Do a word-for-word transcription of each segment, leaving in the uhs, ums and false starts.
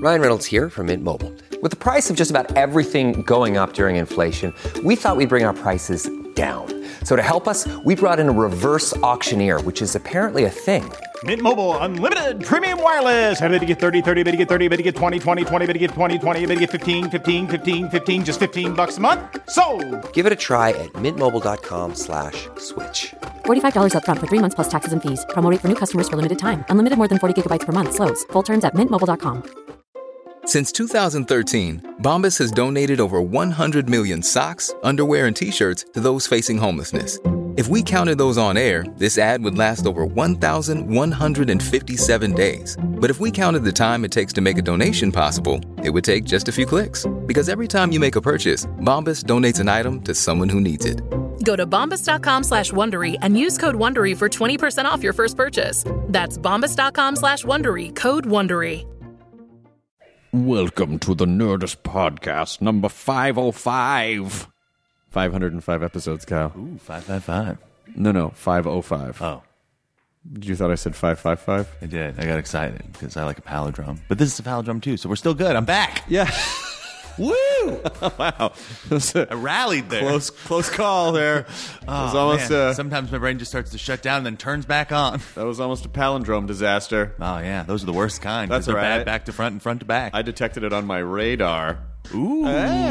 Ryan Reynolds here from Mint Mobile. With the price of just about everything going up during inflation, we thought we'd bring our prices down. So to help us, we brought in a reverse auctioneer, which is apparently a thing. Mint Mobile Unlimited Premium Wireless. How to get thirty, thirty, bit to get thirty, bit to get twenty, twenty, twenty, bit to get twenty, twenty, bit to get fifteen, fifteen, fifteen, fifteen, just fifteen bucks a month? Sold! Give it a try at mintmobile.com slash switch. forty-five dollars up front for three months plus taxes and fees. Promo rate for new customers for limited time. Unlimited more than forty gigabytes per month. Slows full terms at mint mobile dot com. Since two thousand thirteen, Bombas has donated over one hundred million socks, underwear, and T-shirts to those facing homelessness. If we counted those on air, this ad would last over one thousand one hundred fifty-seven days. But if we counted the time it takes to make a donation possible, it would take just a few clicks. Because every time you make a purchase, Bombas donates an item to someone who needs it. Go to bombas.com slash Wondery and use code Wondery for twenty percent off your first purchase. That's bombas.com slash Wondery, code Wondery. Welcome to the Nerdist Podcast, number five oh five. five hundred five episodes, Kyle. Ooh, five five five. No, no, five oh five. Oh. You thought I said five five five? I did. I got excited because I like a palindrome. But this is a palindrome, too, so we're still good. I'm back. Yeah. Woo! Wow. I rallied there. Close close call there. Oh, it was almost man. a, Sometimes my brain just starts to shut down and then turns back on. That was almost a palindrome disaster. Oh, yeah. Those are the worst kind. That's They're all right. bad back to front and front to back. I detected it on my radar. Ooh.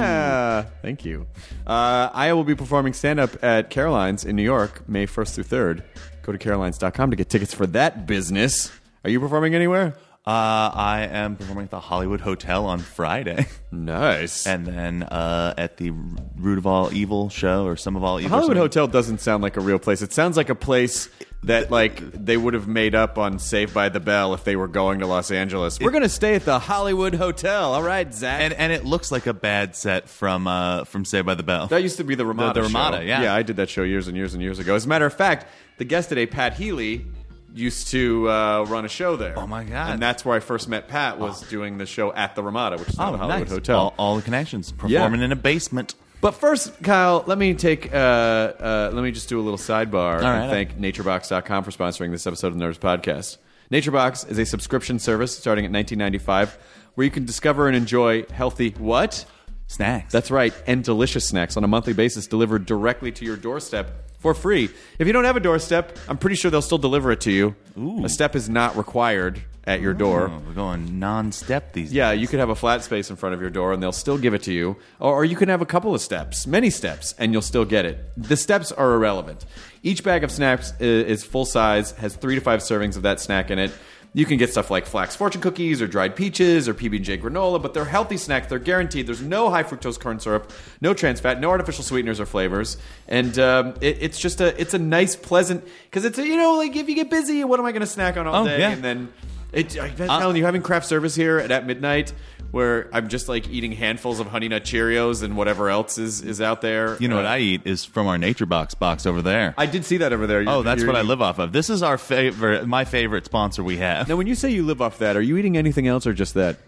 Ah, thank you. Uh, I will be performing stand-up at Caroline's in New York, May first through third. Go to carolines dot com to get tickets for that business. Are you performing anywhere? Uh, I am performing at the Hollywood Hotel on Friday. Nice. And then uh, at the Root of All Evil show or Some of All Evil. The Hollywood something. Hotel doesn't sound like a real place. It sounds like a place that like they would have made up on Saved by the Bell if they were going to Los Angeles. We're going to stay at the Hollywood Hotel. All right, Zach. And and it looks like a bad set from uh, from Saved by the Bell. That used to be the Ramada The, the Ramada, show. yeah. Yeah, I did that show years and years and years ago. As a matter of fact, the guest today, Pat Healy, used to uh, run a show there. Oh, my God. And that's where I first met Pat, was oh. doing the show at the Ramada, which is now Oh, the Hollywood nice. Hotel. All, all the connections. Performing Yeah. in a basement. But first, Kyle, let me take. Uh, uh, let me just do a little sidebar right, and thank NatureBox dot com for sponsoring this episode of the Nerdist Podcast. NatureBox is a subscription service starting at nineteen ninety-five, where you can discover and enjoy healthy what Snacks. That's right, and delicious snacks on a monthly basis delivered directly to your doorstep for free. If you don't have a doorstep, I'm pretty sure they'll still deliver it to you. Ooh. A step is not required at your door. Oh, we're going non-step these Yeah, days. you could have a flat space in front of your door and they'll still give it to you. Or, or you can have a couple of steps, many steps, and you'll still get it. The steps are irrelevant. Each bag of snacks is, is full size, has three to five servings of that snack in it. You can get stuff like Flax Fortune cookies or dried peaches or P B and J granola, but they're healthy snacks. They're guaranteed. There's no high fructose corn syrup, no trans fat, no artificial sweeteners or flavors, and um, it, it's just a it's a nice, pleasant because it's a, you know like if you get busy, what am I going to snack on all Oh, day? yeah. And then it, I'm telling you, having craft service here at, at midnight, where I'm just like eating handfuls of Honey Nut Cheerios and whatever else is, is out there. You know uh, what I eat is from our Nature Box box over there. I did see that over there. You're, oh, that's you're what I eating- live off of. This is our favorite, my favorite sponsor we have. Now, when you say you live off that, are you eating anything else or just that?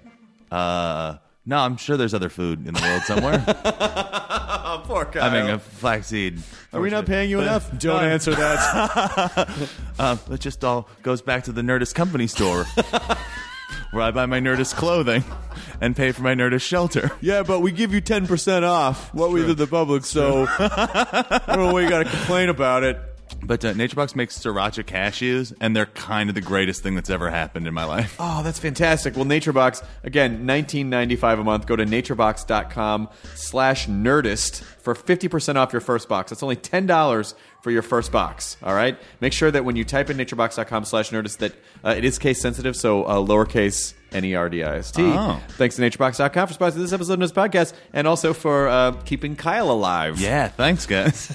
Uh, no, I'm sure there's other food in the world somewhere. Oh, poor Kyle. Having a flaxseed. Are we not paying you enough? Don't Uh, answer that. uh, it just all goes back to the Nerdist Company store, where I buy my Nerdist clothing and pay for my Nerdist shelter. Yeah, but we give you ten percent off what we true. did to the public, so I don't know why you got to complain about it. But uh, NatureBox makes sriracha cashews, and they're kind of the greatest thing that's ever happened in my life. Oh, that's fantastic. Well, NatureBox, again, nineteen ninety-five a month. Go to naturebox.com slash nerdist for fifty percent off your first box. That's only ten dollars for your first box, all right? Make sure that when you type in naturebox.com slash nerdist that uh, it is case sensitive, so uh, lowercase N E R D I S T. Oh. Thanks to naturebox dot com for sponsoring this episode of this podcast, and also for uh, keeping Kyle alive. Yeah, thanks, guys.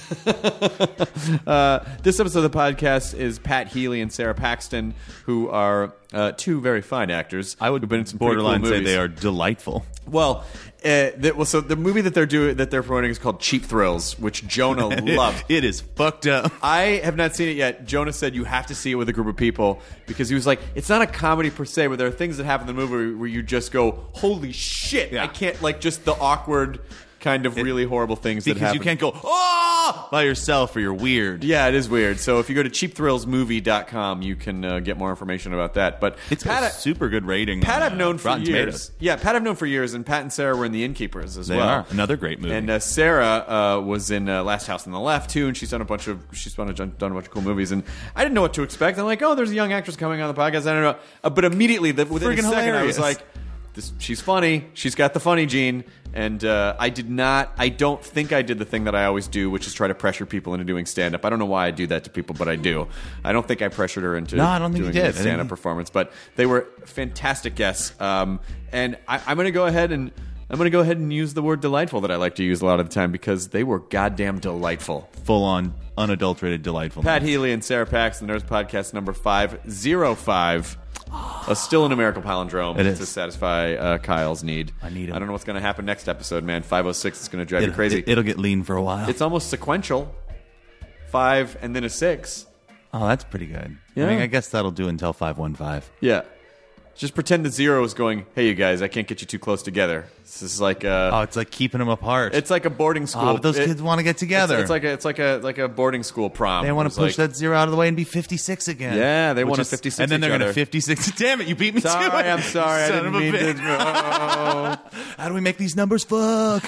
uh, this episode of the podcast is Pat Healy and Sarah Paxton, who are uh, two very fine actors. I would who've been in some pretty borderline cool say movies. they are delightful. Well, uh, the, well, so the movie that they're doing that they're promoting is called Cheap Thrills, which Jonah loved. It is fucked up. I have not seen it yet. Jonah said you have to see it with a group of people because he was like, it's not a comedy per se, but there are things that happen in the movie where you just go, holy shit! Yeah. I can't like just the awkward. kind of really horrible things that Because happen. you can't go, oh, by yourself or you're weird. Yeah, it is weird. So if you go to cheap thrills movie dot com, you can uh, get more information about that. But It's Pat, got a super good rating. Pat on, I've known uh, for Rotten years. Tomatoes. Yeah, Pat I've known for years, and Pat and Sarah were in The Innkeepers as They well. are. Another great movie. And uh, Sarah uh, was in uh, Last House on the Left too, and she's done a bunch of she's done a, done a bunch of cool movies. And I didn't know what to expect. I'm like, oh, there's a young actress coming on the podcast. I don't know, uh, but immediately, the, within a Friggin' second, hilarious. I was like, this, she's funny. She's got the funny gene. And uh, I did not. I don't think I did the thing that I always do, which is try to pressure people into doing stand up. I don't know why I do that to people, but I do. I don't think I pressured her into No, I don't think doing you did. a I think stand up you- performance, but they were fantastic guests. Um, and I, I'm going to go ahead and I'm going to go ahead and use the word delightful that I like to use a lot of the time because they were goddamn delightful. Full on, unadulterated, delightful. Pat Healy and Sarah Pax, the Nerds Podcast number five oh five. A still a numerical palindrome It is. to satisfy uh, Kyle's need. I need him. I don't know what's going to happen next episode, man. five oh six is going to drive you It'll, crazy. it, it'll get lean for a while. It's almost sequential. Five and then a six. oh, that's pretty good. Yeah. I mean, I guess that'll do until five one five. Yeah. Just pretend that zero is going, hey, you guys, I can't get you too close together. This is like a... Oh, it's like keeping them apart. It's like a boarding school. Oh, but those It- kids want to get together. It's, it's like a it's like a like a boarding school prom. they want It's to push like, that zero out of the way and be fifty-six again. Yeah, they Which wanna is- fifty-six And then each they're going other. to fifty-six. Damn it, you beat me to Sorry, it. I'm sorry. I Son didn't of a mean bitch. to. How do we make these numbers fuck?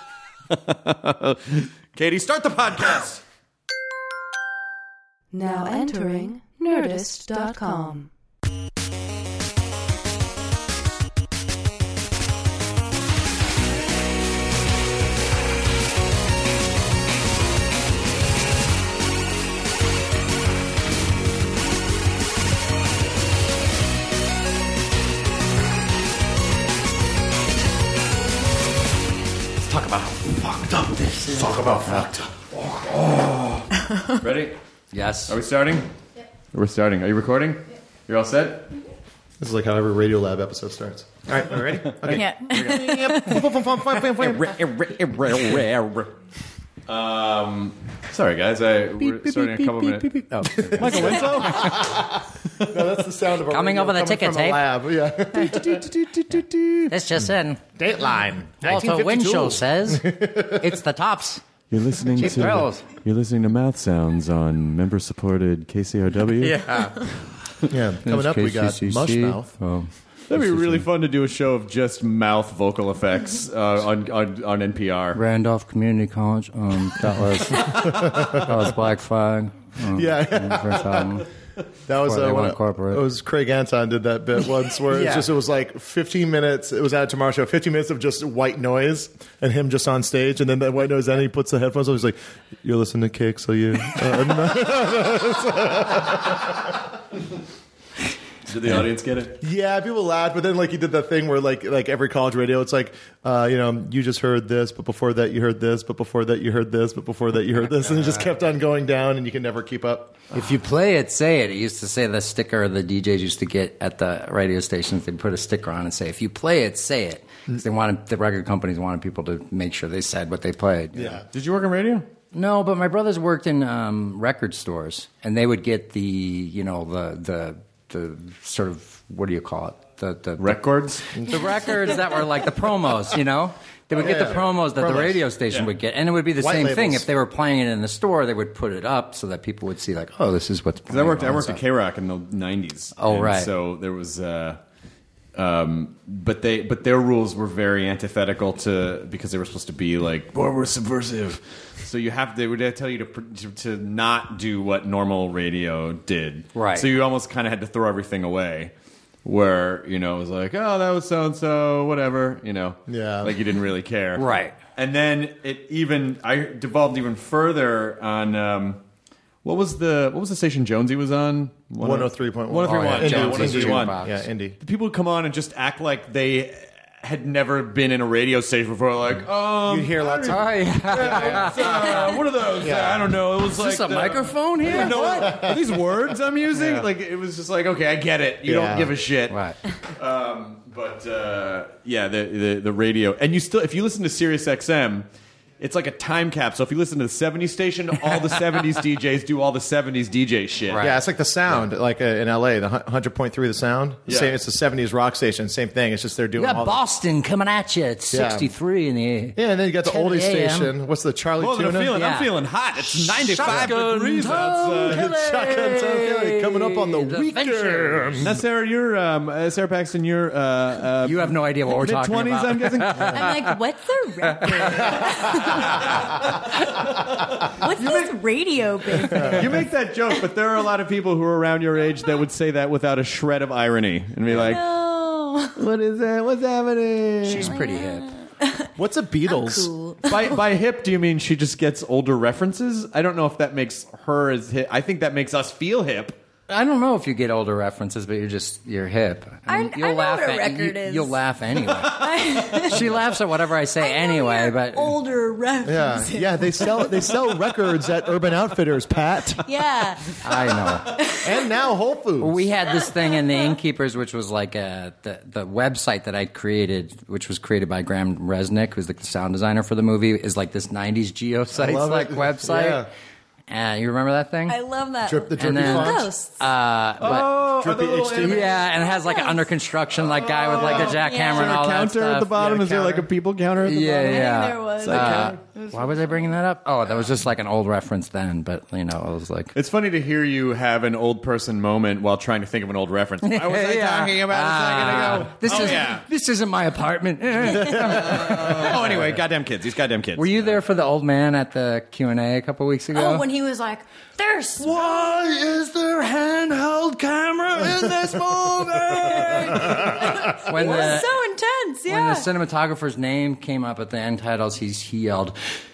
Katie, start the podcast. Now entering Nerdist dot com. Talk about how fucked up this is. Talk about fucked up. Oh. Ready? Yes. Are we starting? Yeah. We're starting. Are you recording? Yeah. You're all set? This is like how every Radio Lab episode starts. All right, are we ready? Okay. Um, sorry, guys. I, we're starting a couple minutes. Oh, Michael Winslow? No, that's the sound of a Coming radio over the coming ticket from a tape. lab. Yeah. this just in. Dateline. Walter Winchell says it's the tops. You're listening Cheap to thrills. you're listening to Mouth Sounds on member-supported K C O W. Yeah. Yeah. Coming up, we got Mushmouth. Oh. That'd be really fun to do a show of just mouth vocal effects uh, on, on on N P R. Randolph Community College. Um, that was that was Black Flag. Um, Yeah. First album. That was Before they uh, went one, corporate. it was Craig Anton did that bit once where Yeah. it's just it was like fifteen minutes. It was at a Tomorrow Show. fifteen minutes of just white noise and him just on stage, and then that white noise. Then he puts the headphones on. He's like, "You're listening to Kick, so you." Uh, Did the audience get it? Yeah, people laughed, but then like he did that thing where like like every college radio, it's like, uh, you know, you just heard this, but before that you heard this, but before that you heard this, but before that you heard this, and it just kept on going down, and you can never keep up. If you play it, say it. It used to say the sticker the D Js used to get at the radio stations. They'd put a sticker on and say, "If you play it, say it." Because they wanted the record companies wanted people to make sure they said what they played. you know? Yeah. Did you work on radio? No, but my brothers worked in um, record stores, and they would get the you know the the the sort of what do you call it the the Records? the records that were like the promos, you know. They would get Yeah. the promos that the Promos. radio station Yeah. would get, and it would be the White same thing. labels. If they were playing it in the store, they would put it up so that people would see, like, oh, this is what's. Because I worked, I playing worked at on K Rock in the nineties. Oh, and right. So there was, uh, um, but they, but their rules were very antithetical to because they were supposed to be like, "Boy, we're subversive." So you have they would tell you to, pr- to to not do what normal radio did. Right. So you almost kind of had to throw everything away. Where you know it was like, oh, that was so and so, whatever, you know, Yeah. like you didn't really care, Right. And then it even I devolved even further on um, what was the what was the station Jonesy was on? one oh three point one. one oh three point one. Oh, yeah, Yeah, Jonesy one oh three point one. Jukebox. Yeah, Indy. The people would come on and just act like they had never been in a radio station before. Like, um, You'd hear lots of. Oh, yeah. uh, what are those? Yeah. I don't know. It was Is like this a the- microphone here? No, are these words I'm using? Yeah. Like it was just like, okay, I get it. You Yeah. don't give a shit. Right. Um, but uh, yeah, the, the the radio, and you still, if you listen to Sirius X M, it's like a time capsule. If you listen to the seventies station, all the seventies D Js do all the seventies D J shit. Yeah, it's like the sound, yeah. like uh, in L A, the one hundred point three The Sound. Yeah. Same, it's the seventies rock station, same thing. It's just they're doing You got all Boston the... coming at you at sixty-three yeah. in the Yeah, and then you got the oldie station. What's the Charlie oh, Tuna? I'm feeling, yeah. I'm feeling hot. It's ninety-five Shotgun degrees outside. Shotgun Toe Kelly coming up on the, the weekend. Ventures. Now, Sarah, you're um, uh, Sarah Paxton. You're uh, uh, you have no idea what we're talking about. mid-twenties, I'm guessing. I'm like, what's the record? What's this radio business? You make that joke, but there are a lot of people who are around your age that would say that without a shred of irony and be like, no. "What is that? What's happening?" She's pretty hip. What's a Beatles? Cool. by by hip, do you mean she just gets older references? I don't know if that makes her as hip. I think that makes us feel hip. I don't know if you get older references, but you're just you're hip. I mean, I- you'll I know laugh what a at, record you, is. You'll laugh anyway. She laughs at whatever I say I know anyway, you're but older Yeah, references. yeah. They sell they sell records at Urban Outfitters, Pat, Yeah. I know. and now Whole Foods. We had this thing in the Innkeepers, which was like a, the the website that I created, which was created by Graham Resnick, who's the sound designer for the movie, is like this nineties geosites love like it. website. Yeah. Uh, you remember that thing? I love that. Drip, the And drippy then- font. Ghosts. Uh, but, Oh, Drippy are the little H D. anime- yeah, and it has like an under construction like guy with like a jackhammer Yeah. and Is there all a that counter stuff. at the bottom? Yeah, Is there like a counter. people counter at the Yeah, bottom? yeah. I think there was. Uh, why was I bringing that up? Oh, that was just like an old reference then, but you know, I was like, It's funny to hear you have an old person moment while trying to think of an old reference. Why was I Yeah. talking about a second Ah, ago? This oh, is yeah. this isn't my apartment. oh, anyway, goddamn kids. These goddamn kids. Were you there for the old man at the Q and A a couple weeks ago? Oh, when he was like, there's Why is there handheld camera in this movie? when it the was so intense. when Yeah. the cinematographer's name came up at the end titles, he's he yelled,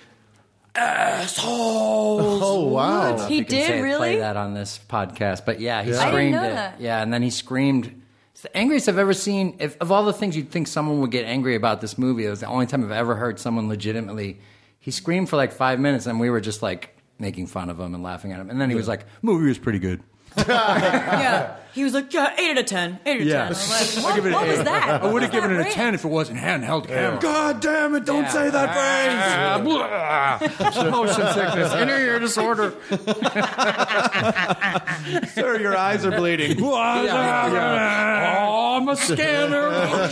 "Assholes!" Oh wow! If He you can did say, really? play that on this podcast, but yeah, he Yeah. I didn't screamed know it. that. Yeah, and then he screamed. It's the angriest I've ever seen. If, of all the things you'd think someone would get angry about this movie, it was the only time I've ever heard someone legitimately. He screamed for like five minutes, and we were just like making fun of him and laughing at him. And then he was like, "Movie was pretty good." Yeah. He was like, yeah, eight out of ten. eight out of Yeah. ten. I'm like, what, give it an what was eight. that? I would have given it a What was that ten if it wasn't handheld camera. God damn it, don't Yeah. say that phrase. Motion sickness, inner ear disorder. Sir, your eyes are bleeding. Oh, I'm a scanner.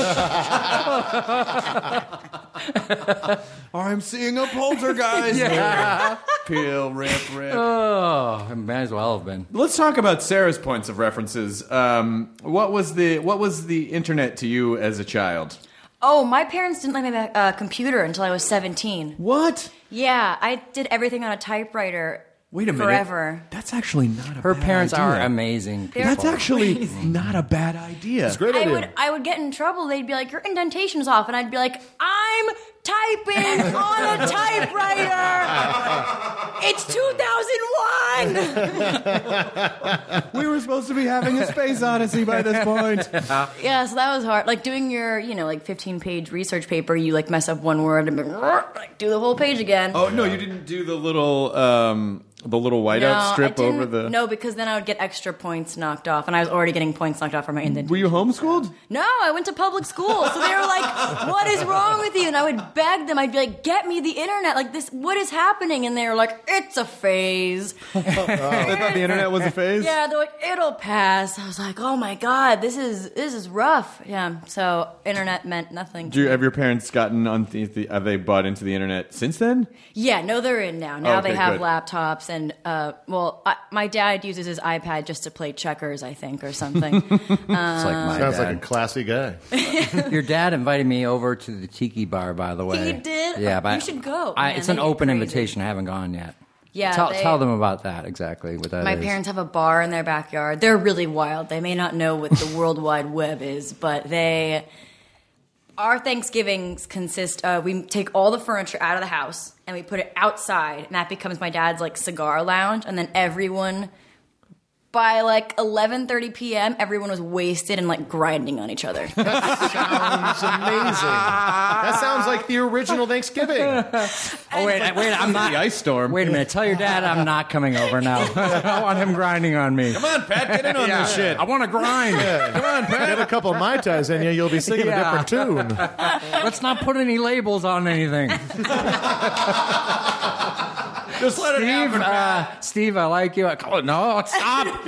I'm seeing a poltergeist. Yeah. Peel, rip, rip. Oh, it might as well have been. Let's talk about Sarah's points of references. Um, what was the what was the internet to you as a child? Oh, my parents didn't let me have a uh, computer until I was seventeen. What? Yeah, I did everything on a typewriter. Wait a minute. Forever. That's actually not a Her bad parents idea. are amazing people. They're That's actually crazy. not a bad idea. It's a great I idea. would I would get in trouble. They'd be like, "Your indentation's off," and I'd be like, "I'm typing on a typewriter. It's two thousand one." We were supposed to be having a space odyssey by this point. Yeah, so that was hard. Like doing your, you know, like fifteen page research paper, you like mess up one word and like do the whole page again. Oh no, you didn't do the little um, the little whiteout no, I strip didn't- over the. No, because then I would get extra points knocked off, and I was already getting points knocked off for my indentation. Were you homeschooled? No, I went to public school. So they were like, "What is wrong with you?" And I would beg them. I'd be like, "Get me the internet. Like this, what is happening?" And they were like, "It's a phase." They thought the internet was a phase. Yeah, they're like, "It'll pass." I was like, "Oh my god, this is this is rough." Yeah. So internet meant nothing. Do you, have your parents gotten on the, the? Have they bought into the internet since then? Yeah, no, they're in now. Now Okay, they have good. laptops, and uh, well, I, my dad uses his iPad just to play checkers, I think, or something. It's like my Sounds dad. like a classy guy. Your dad invited me over to the Tiki Bar, by the way. He did? Yeah, but You should go. I, Man, it's they an get open crazy. invitation. I haven't gone yet. Yeah, tell, they- tell them about that exactly. What that My is. parents have a bar in their backyard. They're really wild. They may not know what the World Wide Web is, but they. Our Thanksgivings consist of we take all the furniture out of the house and we put it outside, and that becomes my dad's like cigar lounge, and then everyone by like eleven thirty p.m., everyone was wasted and like grinding on each other. Sounds amazing. That sounds like the original Thanksgiving. Oh wait, wait, I'm not. The ice storm. Wait a minute. Tell your dad I'm not coming over now. I don't want him grinding on me. Come on, Pat, get in on this shit. I want to grind. Come on, Pat. Get a couple of Mai Tais in you, you'll be singing Yeah. a different tune. Let's not put any labels on anything. Just let Steve, it happen, Pat. uh, Steve, I like you. Oh, no, stop.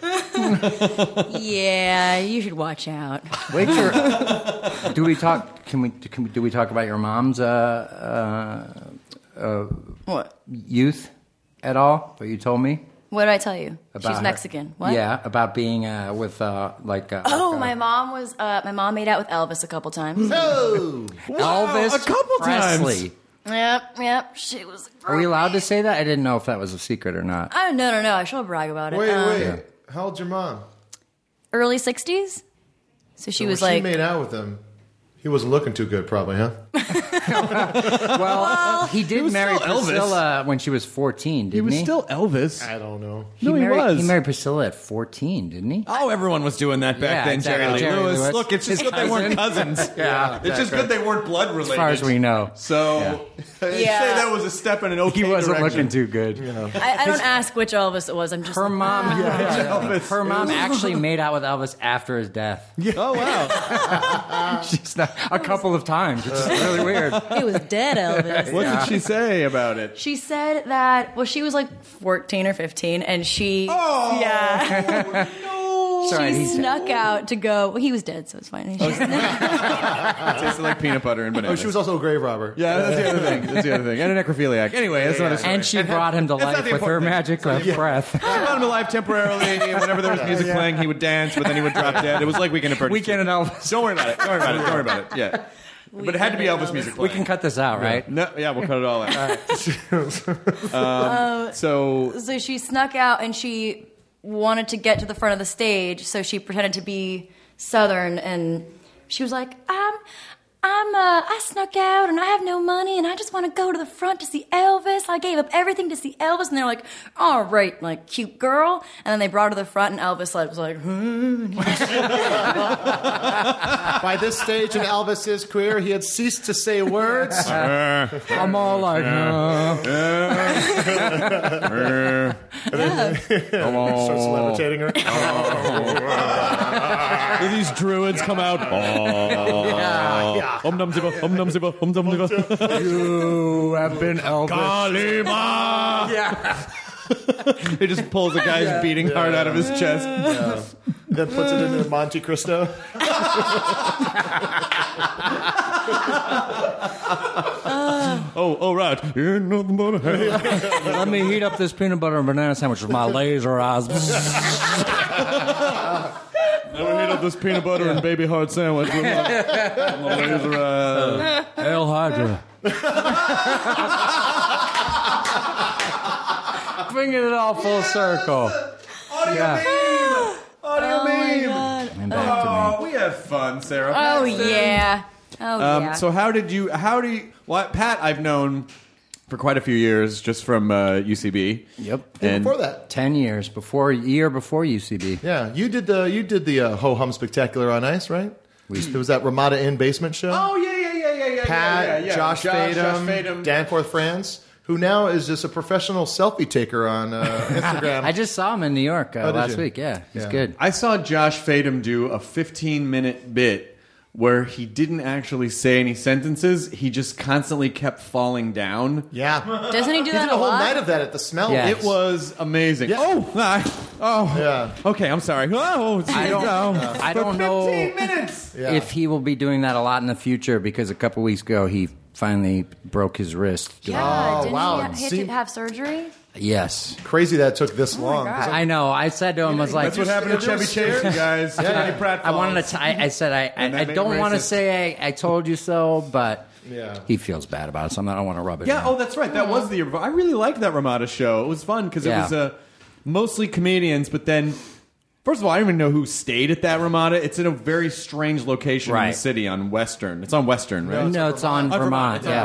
Yeah, you should watch out. Wait, your, do we talk? Can we, can we? Do we talk about your mom's uh, uh, uh, What? youth at all? What you told me What did I tell you? about She's her? Mexican. What? Yeah, about being uh, with uh, like. Uh, Oh, like, uh, my mom was. Uh, my mom made out with Elvis a couple times. Oh, Elvis a couple Presley. times. Yep, yep. She was. Are we allowed to say that? I didn't know if that was a secret or not. Oh no, no, no! I shall brag about it. wait, Um, wait. How old's your mom? Early sixties. So she So was when like. she made out with him. He wasn't looking too good, probably, huh? Well, he did was marry still Elvis. Priscilla when she was fourteen, didn't he? He was still Elvis. I don't know. He No, he married, was. He married Priscilla at fourteen, didn't he? Oh, everyone was doing that back Yeah, then, exactly. Jerry Lee Jerry Lewis. Lewis. Look, it's just His good they weren't cousins. Yeah, It's just good they weren't blood related. As far as we know. So, I'd Yeah. say that was a step in an okay He wasn't direction. looking too good. I, I don't ask which Elvis it was. I'm just Her like, mom, ah. her mom actually made out with Elvis after his death. Oh, wow. She's not, a couple of times. It's just really weird. It was dead Elvis. What did she say about it? She said that. Well, she was like fourteen or fifteen, and she. Oh, Yeah. Sorry, She he's snuck out to go. Well, he was dead, so it's fine. She snuck- It tasted like peanut butter and Oh, bananas. she was also a grave robber. Yeah, that's the other thing. That's the other thing. And a necrophiliac. Anyway, that's another story. And she brought him to That's not life the with her important thing. magic of breath. She brought him to life temporarily. And whenever there was music playing, he would dance, but then he would drop dead. It was like Weekend at Bernie's. Weekend at Elvis. Don't worry about it. Don't worry about it. Don't worry about it. Yeah. But it had to be Elvis music We playing. can cut this out, right? No, yeah, we'll cut it all out. um, so, so she snuck out, and she wanted to get to the front of the stage, so she pretended to be Southern, and she was like, I'm, I'm, uh, I snuck out, and I have no money, and I just want to go to the front to see Elvis. I gave up everything to see Elvis, and they're like, all right, like, cute girl. And then they brought her to the front, and Elvis like, was like, hmm. By this stage in Elvis's career, he had ceased to say words. I'm all like, uh, Starts levitating her. these druids come out. Om num zibba, om num zibba, om num zibba. you have been Elvis. Kalima! Yeah. He just pulls a guy's beating heart out of his chest. Then puts it into Monte Cristo. Oh, oh, right. Ain't nothing but a hand. Let me heat up this peanut butter and banana sandwich with my laser eyes. Let me heat up this peanut butter and baby heart sandwich with my, my laser eye. El Hydra. Bringing it all full circle. Audio Yeah. meme! Audio meme! And back to me. Oh, we have fun, Sarah. Oh, yeah. Oh, Um, yeah. So how did you? How do you? Well, Pat, I've known for quite a few years, just from uh, U C B. Yep. And Before that, Ten years before, year before U C B. yeah, you did the you did the uh, Ho Hum Spectacular on Ice, right? It was that Ramada Inn basement show. Oh yeah, yeah, yeah, yeah, yeah. Pat, yeah, yeah, yeah. Josh, Josh, Fadum, Josh Fadum. Danforth Franz, who now is just a professional selfie taker on uh, Instagram. I just saw him in New York uh, Oh, did last you? week. Yeah, he's Yeah. good. I saw Josh Fadum do a fifteen minute bit where he didn't actually say any sentences. He just constantly kept falling down. yeah, Doesn't he do he that did a a whole lot? night of that at the Smell. Yeah. It was amazing. Yeah. Oh, I, oh, Yeah. Okay, I'm sorry. Oh, I don't know. I don't know fifteen minutes. Yeah. if he will be doing that a lot in the future because a couple weeks ago he finally broke his wrist. Yeah, Oh, didn't wow. he ha- he had See- to have surgery? Yes. Crazy that it took this long. God. 'cause I'm- I know. I said to him, I was like, That's what happened to If you're Chevy Chase, scared- you guys. Danny Pratt. I wanted to. T- I, I said I. And I, that I made don't him want to racist. say I, I told you so, but Yeah. he feels bad about it, so I don't want to rub it. Yeah, in. oh, that's right. That was the. I really liked that Ramada show. It was fun because it Yeah. was uh, mostly comedians, but then. First of all, I don't even know who stayed at that Ramada. It's in a very strange location in Right. the city on Western. It's on Western, right? no, it's on On Vermont. It's on yeah. Vermont.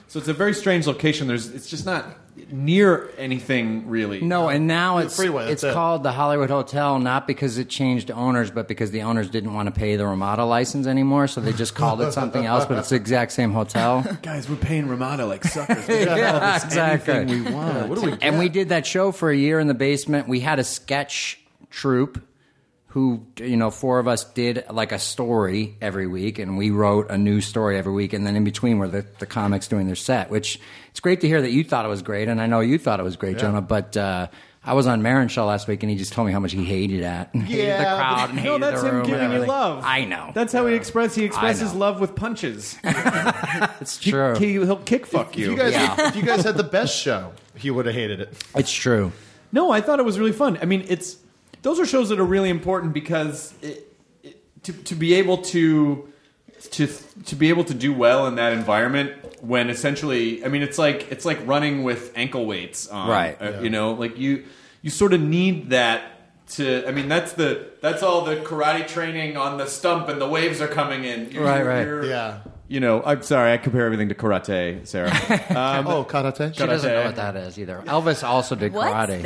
So it's a very strange location. There's, it's just not near anything really. No, and now it's freeway, it's that's it. called the Hollywood Hotel, not because it changed owners, but because the owners didn't want to pay the Ramada license anymore, so they just called it something else, but it's the exact same hotel. Guys, we're paying Ramada like suckers. We got Yeah, all this exactly. anything we want. What do we? And we did that show for a year in the basement. We had a sketch troupe who, you know, four of us did like a story every week, and we wrote a new story every week. And then in between were the, the comics doing their set, which it's great to hear that you thought it was great. And I know you thought it was great, Yeah. Jonah, but uh, I was on Maron Show last week, and he just told me how much he hated it. And hated the Yeah, crowd and No, hated that's the him room and giving you everything. love. I know. That's how he expresses. He expresses know. love with punches. It's He, true. he, he'll kick fuck If you. you guys, Yeah. if you guys had the best show, he would have hated it. It's true. No, I thought it was really fun. I mean, it's those are shows that are really important because it, it, to to be able to to to be able to do well in that environment when essentially, I mean, it's like it's like running with ankle weights on, Right. uh, You know, like you you sort of need that to. I mean, that's the that's all the karate training on the stump and the waves are coming in. You're, Right, right. you're- Yeah. You know, I'm sorry, I compare everything to karate, Sarah. Um, oh, karate. She doesn't know what that is either. Elvis also did What's karate.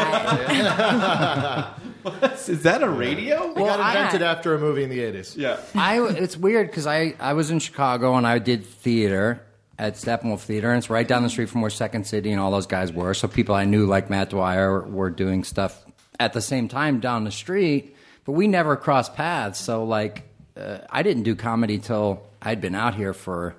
that? is that a radio? It got invented after a movie in the eighties. Yeah. I, it's weird because I, I was in Chicago and I did theater at Steppenwolf Theater, and it's right down the street from where Second City and all those guys were. So people I knew, like Matt Dwyer, were doing stuff at the same time down the street, but we never crossed paths. So, like, uh, I didn't do comedy till I'd been out here for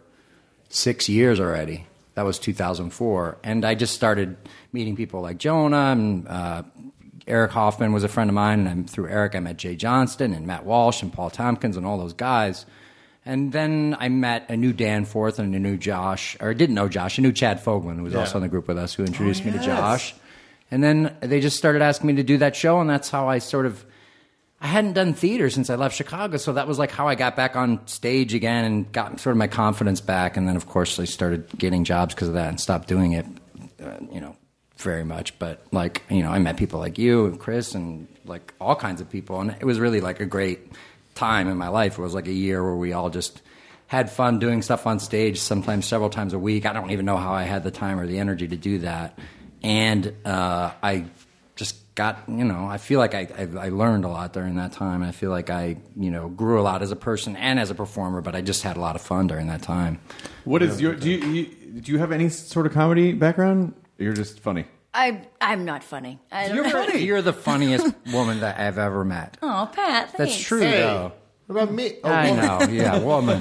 six years already. That was two thousand four. And I just started meeting people like Jonah, and uh, Eric Hoffman was a friend of mine, and through Eric I met Jay Johnston and Matt Walsh and Paul Tompkins and all those guys. And then I met a new Danforth and a new Josh, or I didn't know Josh, I knew Chad Fogelin, who was Yeah. also in the group with us, who introduced Oh, me to yes. Josh. And then they just started asking me to do that show, and that's how I sort of... I hadn't done theater since I left Chicago, so that was like how I got back on stage again and got sort of my confidence back. And then, of course, I started getting jobs because of that and stopped doing it, uh, you know, very much. But, like, you know, I met people like you and Chris and, like, all kinds of people. And it was really, like, a great time in my life. It was like a year where we all just had fun doing stuff on stage, sometimes several times a week. I don't even know how I had the time or the energy to do that. And uh, I just got, you know, I feel like I, I I learned a lot during that time. I feel like I, you know, grew a lot as a person and as a performer, but I just had a lot of fun during that time. What is your do you, you do you have any sort of comedy background? You're just funny. I I'm not funny. I don't You're know. funny. You're the funniest woman that I've ever met. Oh, Pat, thanks. That's true, Hey, though. what about me? Oh, I woman. know, yeah, woman.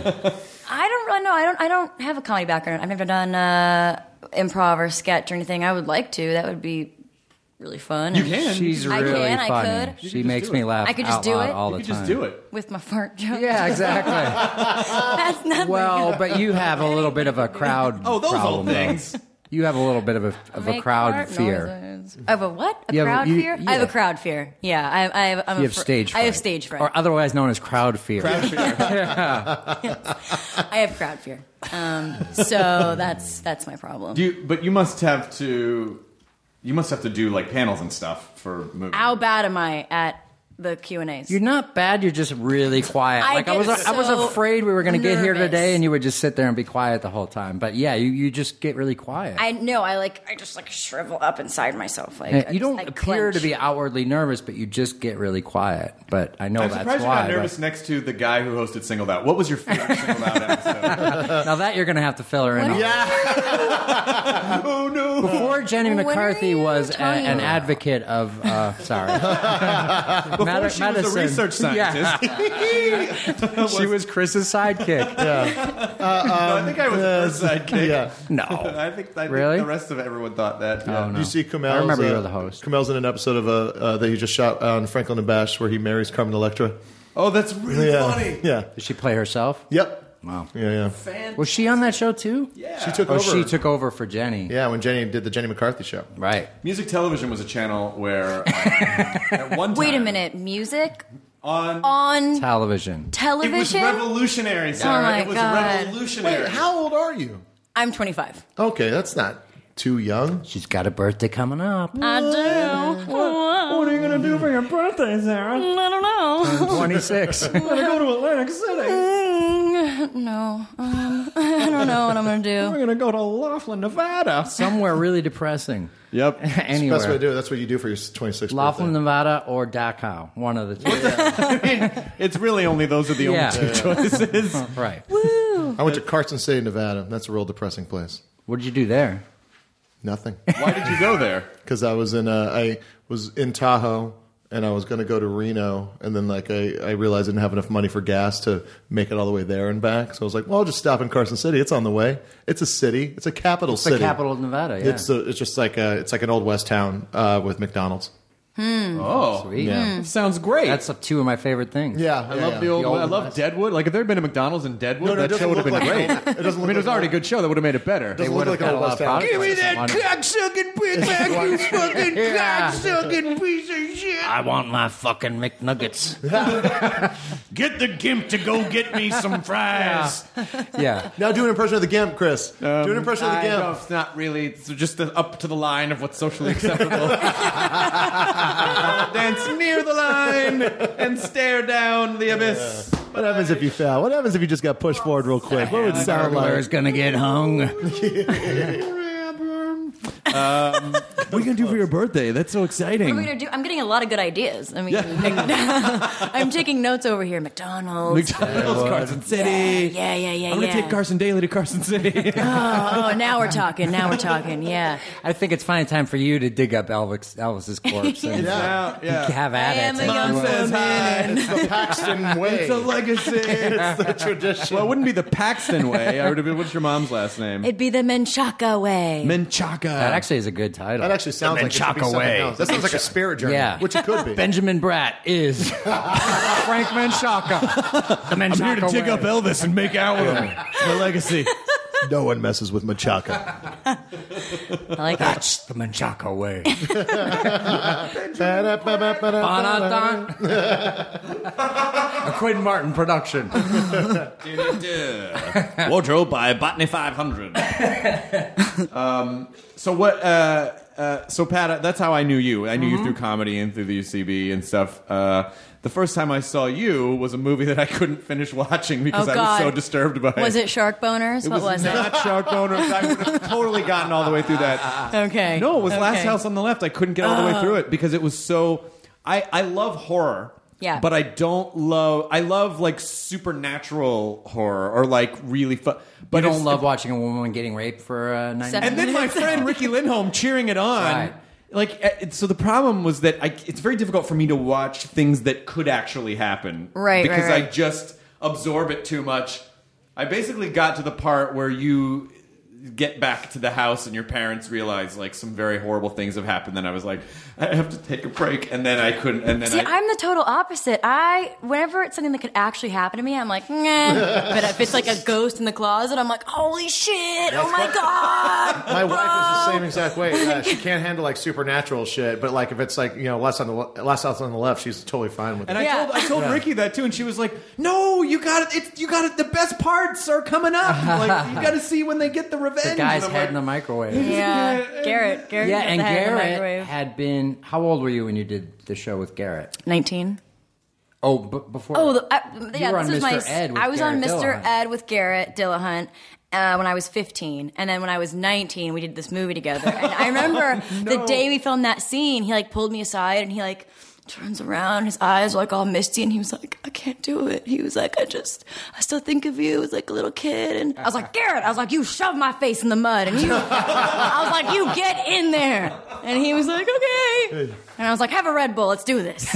I don't really know. I don't. I don't have a comedy background. I've never done uh, improv or sketch or anything. I would like to. That would be really fun. You can. She's I really can, I funny. could. You She could makes just do me it. laugh I could just out do loud it. all You the could time. just do it. With my fart joke. Yeah, exactly. That's nothing. Well, but you have a little bit of a crowd Oh, those problem, old though. things. You have a little bit of a, of a Make crowd fart fear. noises. Of a what? A You have- crowd you- fear? I have yeah. a crowd fear. Yeah, I, I have. I'm You a have fr- stage fright. I have stage fright. Or otherwise known as crowd fear. Crowd fear. I have crowd fear. Um, so that's that's my problem. Do you, but you must have to you must have to do like panels and stuff for movies. How bad am I at the Q and A's? You're not bad. You're just really quiet. I like I get was, I was so afraid we were going to get here nervous. today, and you would just sit there and be quiet the whole time. But yeah, you, you just get really quiet. I know. I like. I just like shrivel up inside myself. Like Yeah, I you just- don't I appear clench. to be outwardly nervous, but you just get really quiet. But I know I'm that's surprised you why. got nervous but- next to the guy who hosted Singled Out. What was your favorite Singled Out episode? Now that you're going to have to fill her in. on. Oh no! Before Jenny What are McCarthy you was a, talking an about? advocate of, uh, sorry, Before Medi- she was a research scientist. she was Chris's sidekick. no, I think I was the first sidekick. Yeah. No, I think, I think Really? the rest of everyone thought that. Yeah. Oh, no. You see Kumail's, I remember you uh, were the host. Kumail's in an episode of uh, uh, that he just shot on Franklin and Bash where he marries Carmen Electra. Oh, that's really Yeah. funny. Yeah. Did she play herself? Yep. Wow. Yeah, Fan- Was she on that show too? yeah. yeah. She took Oh, over. she took over for Jenny. Yeah, when Jenny did the Jenny McCarthy show. Right. Music Television was a channel where uh, at one time Wait a minute. Music on on Television. it was television. revolutionary, Sarah. Oh, my it was God. revolutionary. Wait, how old are you? I'm twenty-five. Okay, that's not too young. She's got a birthday coming up. I do. What are you gonna do for your birthday, Sarah? I don't know. twenty-six. I'm gonna go to Atlantic City. Mm, no. Um, I don't don't know what I'm going to We're do. gonna go to Laughlin, Nevada. Somewhere really depressing. Yep. That's the Anywhere. best way to do it. That's what you do for your twenty-sixth Laughlin, birthday. Nevada, or Dachau. One of the two. I mean, it's really only those are the Yeah. only two choices. Right. Woo! I went to Carson City, Nevada. That's a real depressing place. What did you do there? Nothing. Why did you go there? Because I was in uh, I was in Tahoe and I was going to go to Reno, and then like I, I realized I didn't have enough money for gas to make it all the way there and back. So I was like, well, I'll just stop in Carson City. It's on the way. It's a city. It's a capital It's city. the capital of Nevada, yeah. It's a, it's just like a, it's like an old West town uh, with McDonald's. Oh, Sweet. Yeah. that sounds great. That's uh, two of my favorite things. Yeah, I yeah, love yeah. the old. The old I love West. Deadwood. Like if there had been a McDonald's in Deadwood, No, no, it that show doesn't would have look been like- great. it doesn't I mean, look it was like already a a- good show. That would have made it better. Doesn't would look have like an had old a lot West of town. products. Give me that cocksucking pig, you fucking Yeah. cocksucking piece of shit. I want my fucking McNuggets. Get the gimp to go get me some fries. Yeah. Now do an impression of the Gimp, Chris. do an impression of the I Gimp. know it's not really. It's just up to the line of what's socially acceptable. Dance near the line and stare down the abyss. What happens if you fell? What happens if you just got pushed forward real quick? What would it sound Burglar's like? gonna get hung. Um, what are you gonna do for your birthday? That's so What exciting. are we going to do? I'm getting a lot of good ideas. I mean, I'm taking notes over here. McDonald's. McDonald's, Carson City. Yeah, yeah, yeah, I'm gonna yeah. take Carson Daly to Carson City. Oh, oh, now we're talking. Now we're talking. Yeah. I think it's finally time for you to dig up Elvis, Elvis's corpse and yeah, yeah. have at I am it. a young Mom says hi. It's the Paxton way. It's a legacy. It's the tradition. Well, it wouldn't be the Paxton way. I would have been. What's your mom's last name? It'd be the Menchaca way. Menchaca. That actually is a good title. That actually sounds like it should be Menchaca something way. else. That sounds like a spirit journey, Yeah. which it could be. Benjamin Bratt is Frank Menchaca. The Menchaca I'm here to dig way. up Elvis and make out with him. It's my legacy. No one messes with Machaca. I like it. That's the Menchaca way. Ba-da-ba-ba-ba-da-ba-da. A Quentin Martin production. Wardrobe by Botany five hundred. um, so what? Uh, uh, so Pat, that's how I knew you. I knew you through comedy and through the U C B and stuff. Uh, the first time I saw you was a movie that I couldn't finish watching because Oh, I was God. so disturbed by it. Was it Shark Boners? It what was, was not Shark Boners. I would have totally gotten all the way through that. it? Okay. No, it was okay. Last House on the Left. I couldn't get all the way through it because it was so. I, I love horror. Yeah. But I don't love. I love like supernatural horror or like really fun. But You don't it's- love watching a woman getting raped for uh, nine Seven- And then my friend Ricky Lindholm cheering it on. Right. Like, uh, it- so the problem was that I, it's very difficult for me to watch things that could actually happen. Right, Because right, I right. just absorb it too much. I basically got to the part where you get back to the house and your parents realize like some very horrible things have happened. Then I was like, I have to take a break. And then I couldn't. And then See, I, I'm the total opposite. I, whenever it's something that could actually happen to me, I'm like, nah. But if it's like a ghost in the closet, I'm like, holy shit! Oh my god! My wife is the same exact way. Uh, she can't handle like supernatural shit, but like if it's like you know less on the le- less house on the left, she's totally fine with it. And I Yeah. told I told Ricky that too, and she was like, "No, you got it. It's, you got it. The best parts are coming up. Like you got to see when they get the revenge." The guy's And I'm head like, in the microwave. Yeah, Garrett. Garrett. Yeah, got and the head in the Garrett microwave. had been. How old were you when you did the show with Garrett? nineteen. Oh, b- before. Oh, the, I, You yeah. were This on was my. Mister Ed with I was on Garrett Mister Dillahunt. Ed with Garrett Dillahunt uh, when I was fifteen, and then when I was nineteen, we did this movie together. And I remember the day we filmed that scene, he like pulled me aside and he like turns around, his eyes were like all misty, and he was like, "I can't do it." He was like, "I just, I still think of you as like a little kid." And I was like, "Garrett," I was like, "You shove my face in the mud," and you, I was like, "You get in there," and he was like, "Okay." And I was like, "Have a Red Bull, let's do this."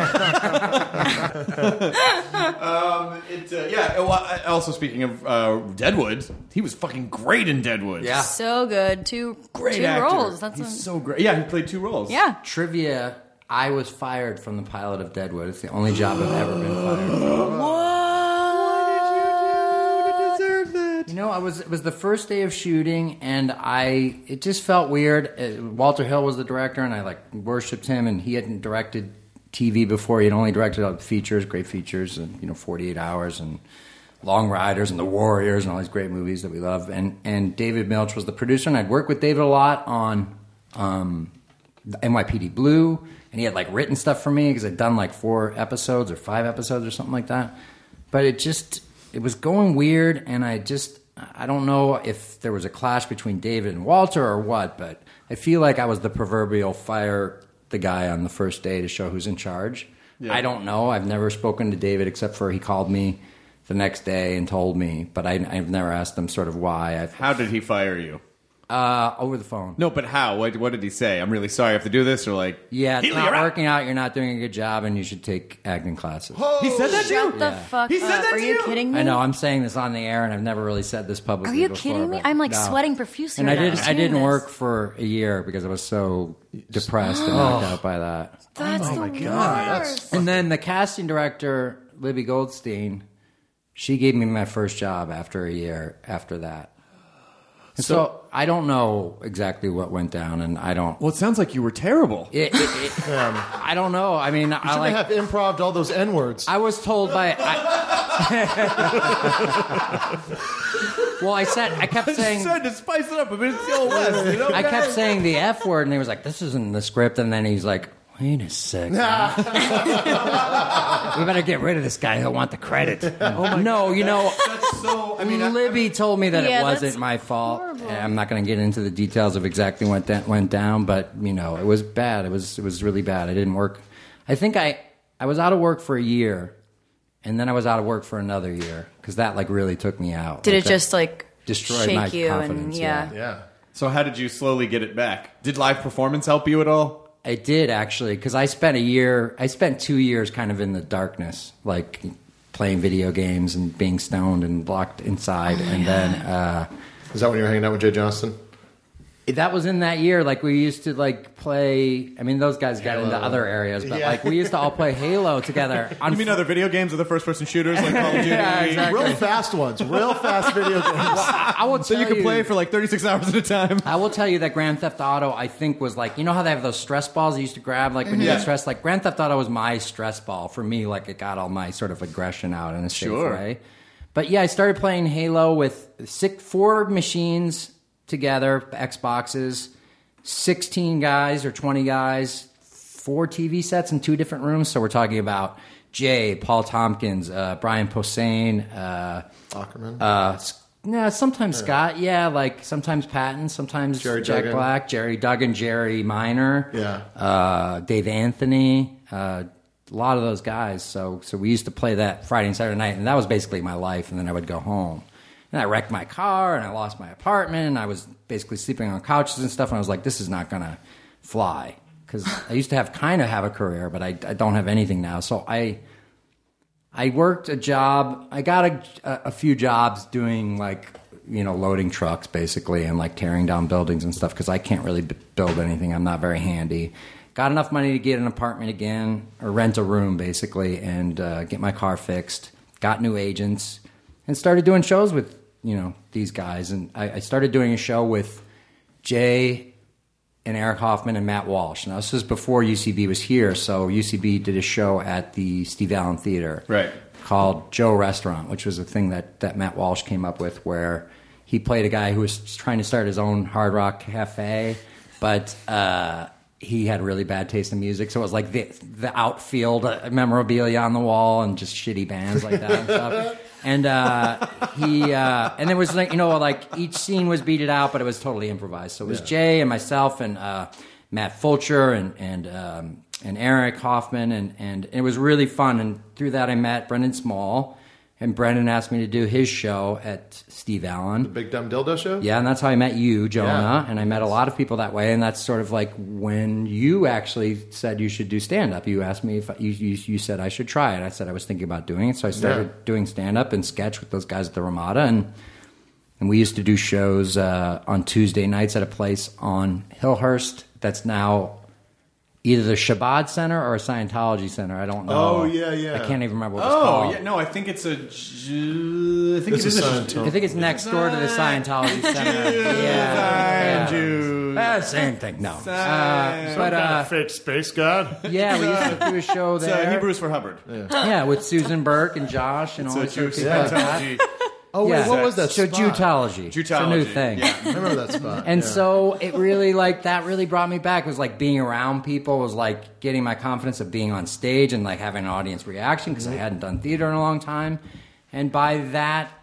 Um, it, uh, yeah. Well, I- also, speaking of uh, Deadwood, he was fucking great in Deadwood. Yeah. So good, two great two actor. roles. That's He's a, so great. Yeah, he played two roles. yeah. Trivia. I was fired from the pilot of Deadwood. It's the only job I've ever been fired from. What? You know, I was it was the first day of shooting, and I it just felt weird. Uh, Walter Hill was the director, and I like worshipped him. And he hadn't directed T V before; he had only directed uh, features, great features, and you know, forty-eight hours and Long Riders and The Warriors and all these great movies that we love. And and David Milch was the producer, and I'd worked with David a lot on um, N Y P D Blue, and he had like written stuff for me because I'd done like four episodes or five episodes or something like that. But it just. It was going weird, and I just I don't know if there was a clash between David and Walter or what, but I feel like I was the proverbial fire the guy on the first day to show who's in charge. Yeah. I don't know. I've never spoken to David except for he called me the next day and told me, but I, I've never asked him sort of why. I've, How did he fire you? Uh, over the phone. No, but how? What, what did he say? I'm really sorry I have to do this, or like, yeah, it's Healy, not you're out. working out. You're not doing a good job, and you should take acting classes. Oh, He said that to you? Shut the Yeah. fuck He said up. that Are to you you? kidding me? I know I'm saying this on the air, and I've never really said this publicly. Are you before, kidding me? but I'm like no. sweating profusely. And I right now didn't. just I hearing didn't this. work for a year because I was so depressed and knocked out by that. That's Oh the my worst. God, that's And then the casting director, Libby Goldstein, she gave me my first job after a year after that. And so, So- I don't know exactly what went down, and I don't. Well, it sounds like you were terrible. It, it, it, I don't know. I mean, I should like. have improv'd all those N words. I was told by. I, well, I said I kept saying. Said to spice it up a bit. It's the old west, you know? I kept saying the F word, and he was like, "This isn't in the script." And then he's like, "Wait a second, we better get rid of this guy. He'll want the credit." Oh my no, you know, That's so. I mean, I- Libby told me that Yeah, it wasn't that's my fault. horrible. And I'm not going to get into the details of exactly what that went down, but you know, it was bad. It was it was really bad. I didn't work. I think I I was out of work for a year, and then I was out of work for another year because that like really took me out. Did Like, it that just like destroyed shake my you and confidence? yeah. yeah. so how did you slowly get it back? Did live performance help you at all? It did actually, because I spent a year, I spent two years kind of in the darkness, like playing video games and being stoned and locked inside. Oh, and then uh, Is that when you were hanging out with Jay Johnston? that was in that year. Like we used to like play. I mean, those guys got Halo. into other areas, but Yeah. like we used to all play Halo together. On You mean other video games or the first-person shooters like Call of Duty? Yeah, exactly. Real fast ones. Real fast video games. I, I will So tell you can play for like thirty-six hours at a time. I will tell you that Grand Theft Auto, I think, was like, you know how they have those stress balls you used to grab, like when you Yeah. get stressed? Like Grand Theft Auto was my stress ball for me. Like it got all my sort of aggression out in a safe Sure. way. But yeah, I started playing Halo with six, four machines together, Xboxes, sixteen guys or twenty guys, four T V sets in two different rooms. So we're talking about Jay, Paul Tompkins, uh, Brian Posehn, uh, Ackerman. uh, s- yeah, sometimes Scott, yeah, like sometimes Patton, sometimes Jerry Jack Duggan. Black, Jerry Duggan, Jerry Minor, Yeah. uh, Dave Anthony, uh, a lot of those guys. So, so we used to play that Friday and Saturday night, and that was basically my life. And then I would go home, and I wrecked my car, and I lost my apartment, and I was basically sleeping on couches and stuff. And I was like, this is not gonna fly because I used to have kind of have a career, but I, I don't have anything now. So I. I worked a job. I got a, a few jobs doing like, you know, loading trucks basically and like tearing down buildings and stuff because I can't really b- build anything. I'm not very handy. Got enough money to get an apartment again or rent a room basically and uh, get my car fixed. Got new agents and started doing shows with, you know, these guys. And I, I started doing a show with Jay and Eric Hoffman and Matt Walsh. Now, this is before U C B was here, so U C B did a show at the Steve Allen Theater Right. called Joe Restaurant, which was a thing that, that Matt Walsh came up with where he played a guy who was trying to start his own Hard Rock Cafe, but uh, he had really bad taste in music, so it was like the, the outfield memorabilia on the wall and just shitty bands like that and stuff. And uh, he uh, and there was like you know like each scene was beated out, but it was totally improvised. So it was Yeah. Jay and myself and uh, Matt Fulcher and and um, and Eric Hoffman and and it was really fun. And through that, I met Brendan Small, and Brendan asked me to do his show at Steve Allen. Big Dumb Dildo Show? Yeah, and that's how I met you, Jonah, Yeah. and I met a lot of people that way. And that's sort of like when you actually said you should do stand-up. You asked me if you, you, you said I should try it. I said I was thinking about doing it, so I started Yeah. doing stand-up and sketch with those guys at the Ramada, and and we used to do shows uh, on Tuesday nights at a place on Hillhurst that's now either the Shabbat Center or a Scientology Center. I don't know. Oh, yeah, yeah. I can't even remember what it's Oh, called. yeah. No, I think it's a. Ju- I think It's it is a a. Scientology. I think it's next door to the Scientology Center. yeah, yeah. Jews. Uh, same thing. No, uh, but uh, fake space god. yeah, we used to do a show It's there. uh, Hebrews for Hubbard. Yeah, with Susan Burke and Josh and all So these sort of Jew- people like that. Scientology. Oh, wait, Yeah. what was that So spot? Jutology. It's a new Jutology, thing. yeah. I remember that spot. And yeah. so it really like that really brought me back. It was like being around people, it was like getting my confidence of being on stage and like having an audience reaction because I hadn't done theater in a long time. And by that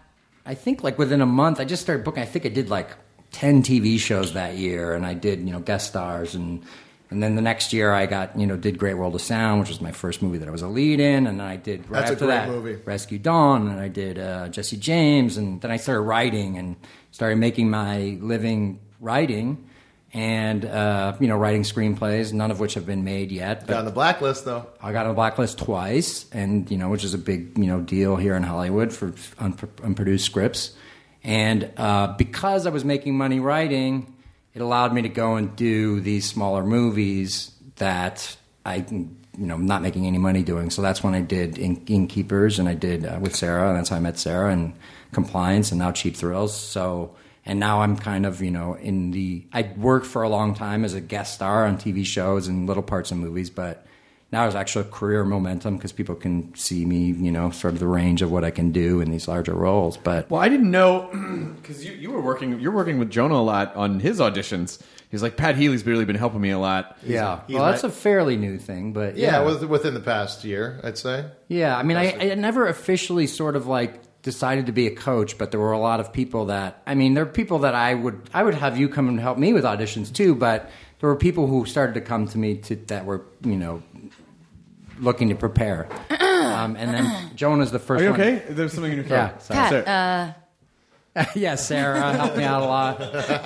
I think like within a month, I just started booking. I think I did like ten T V shows that year, and I did you know guest stars, and and then the next year I got you know did Great World of Sound, which was my first movie that I was a lead in, and then I did right That's a after great that movie. Rescue Dawn, and I did uh, Jesse James, and then I started writing and started making my living writing. And, uh, you know, writing screenplays, none of which have been made yet. But Got on the blacklist, though. I got on the blacklist twice, and, you know, which is a big, you know, deal here in Hollywood for un- unproduced scripts. And uh, because I was making money writing, it allowed me to go and do these smaller movies that I, you know, I'm not making any money doing. So that's when I did In- Innkeepers, and I did uh, with Sarah, and that's how I met Sarah, and Compliance, and now Cheap Thrills. So... And now I'm kind of, you know, in the... I worked for a long time as a guest star on T V shows and little parts in movies, but now there's actually career momentum because people can see me, you know, sort of the range of what I can do in these larger roles. But Well, I didn't know, because you, you were working you're working with Jonah a lot on his auditions. He's like, Pat Healy's really been helping me a lot. yeah, he's well, that's my- a fairly new thing, but Yeah, yeah. with- within the past year, I'd say. Yeah, I mean, I, I never officially sort of like decided to be a coach, but there were a lot of people that, I mean, there are people that I would, I would have you come and help me with auditions too, but there were people who started to come to me to, that were, you know, looking to prepare. Um, and then Jonah's the first Are you one. okay? There's something in your throat. Yeah, sorry. Pat, Sarah. uh, yeah, Sarah helped me out a lot.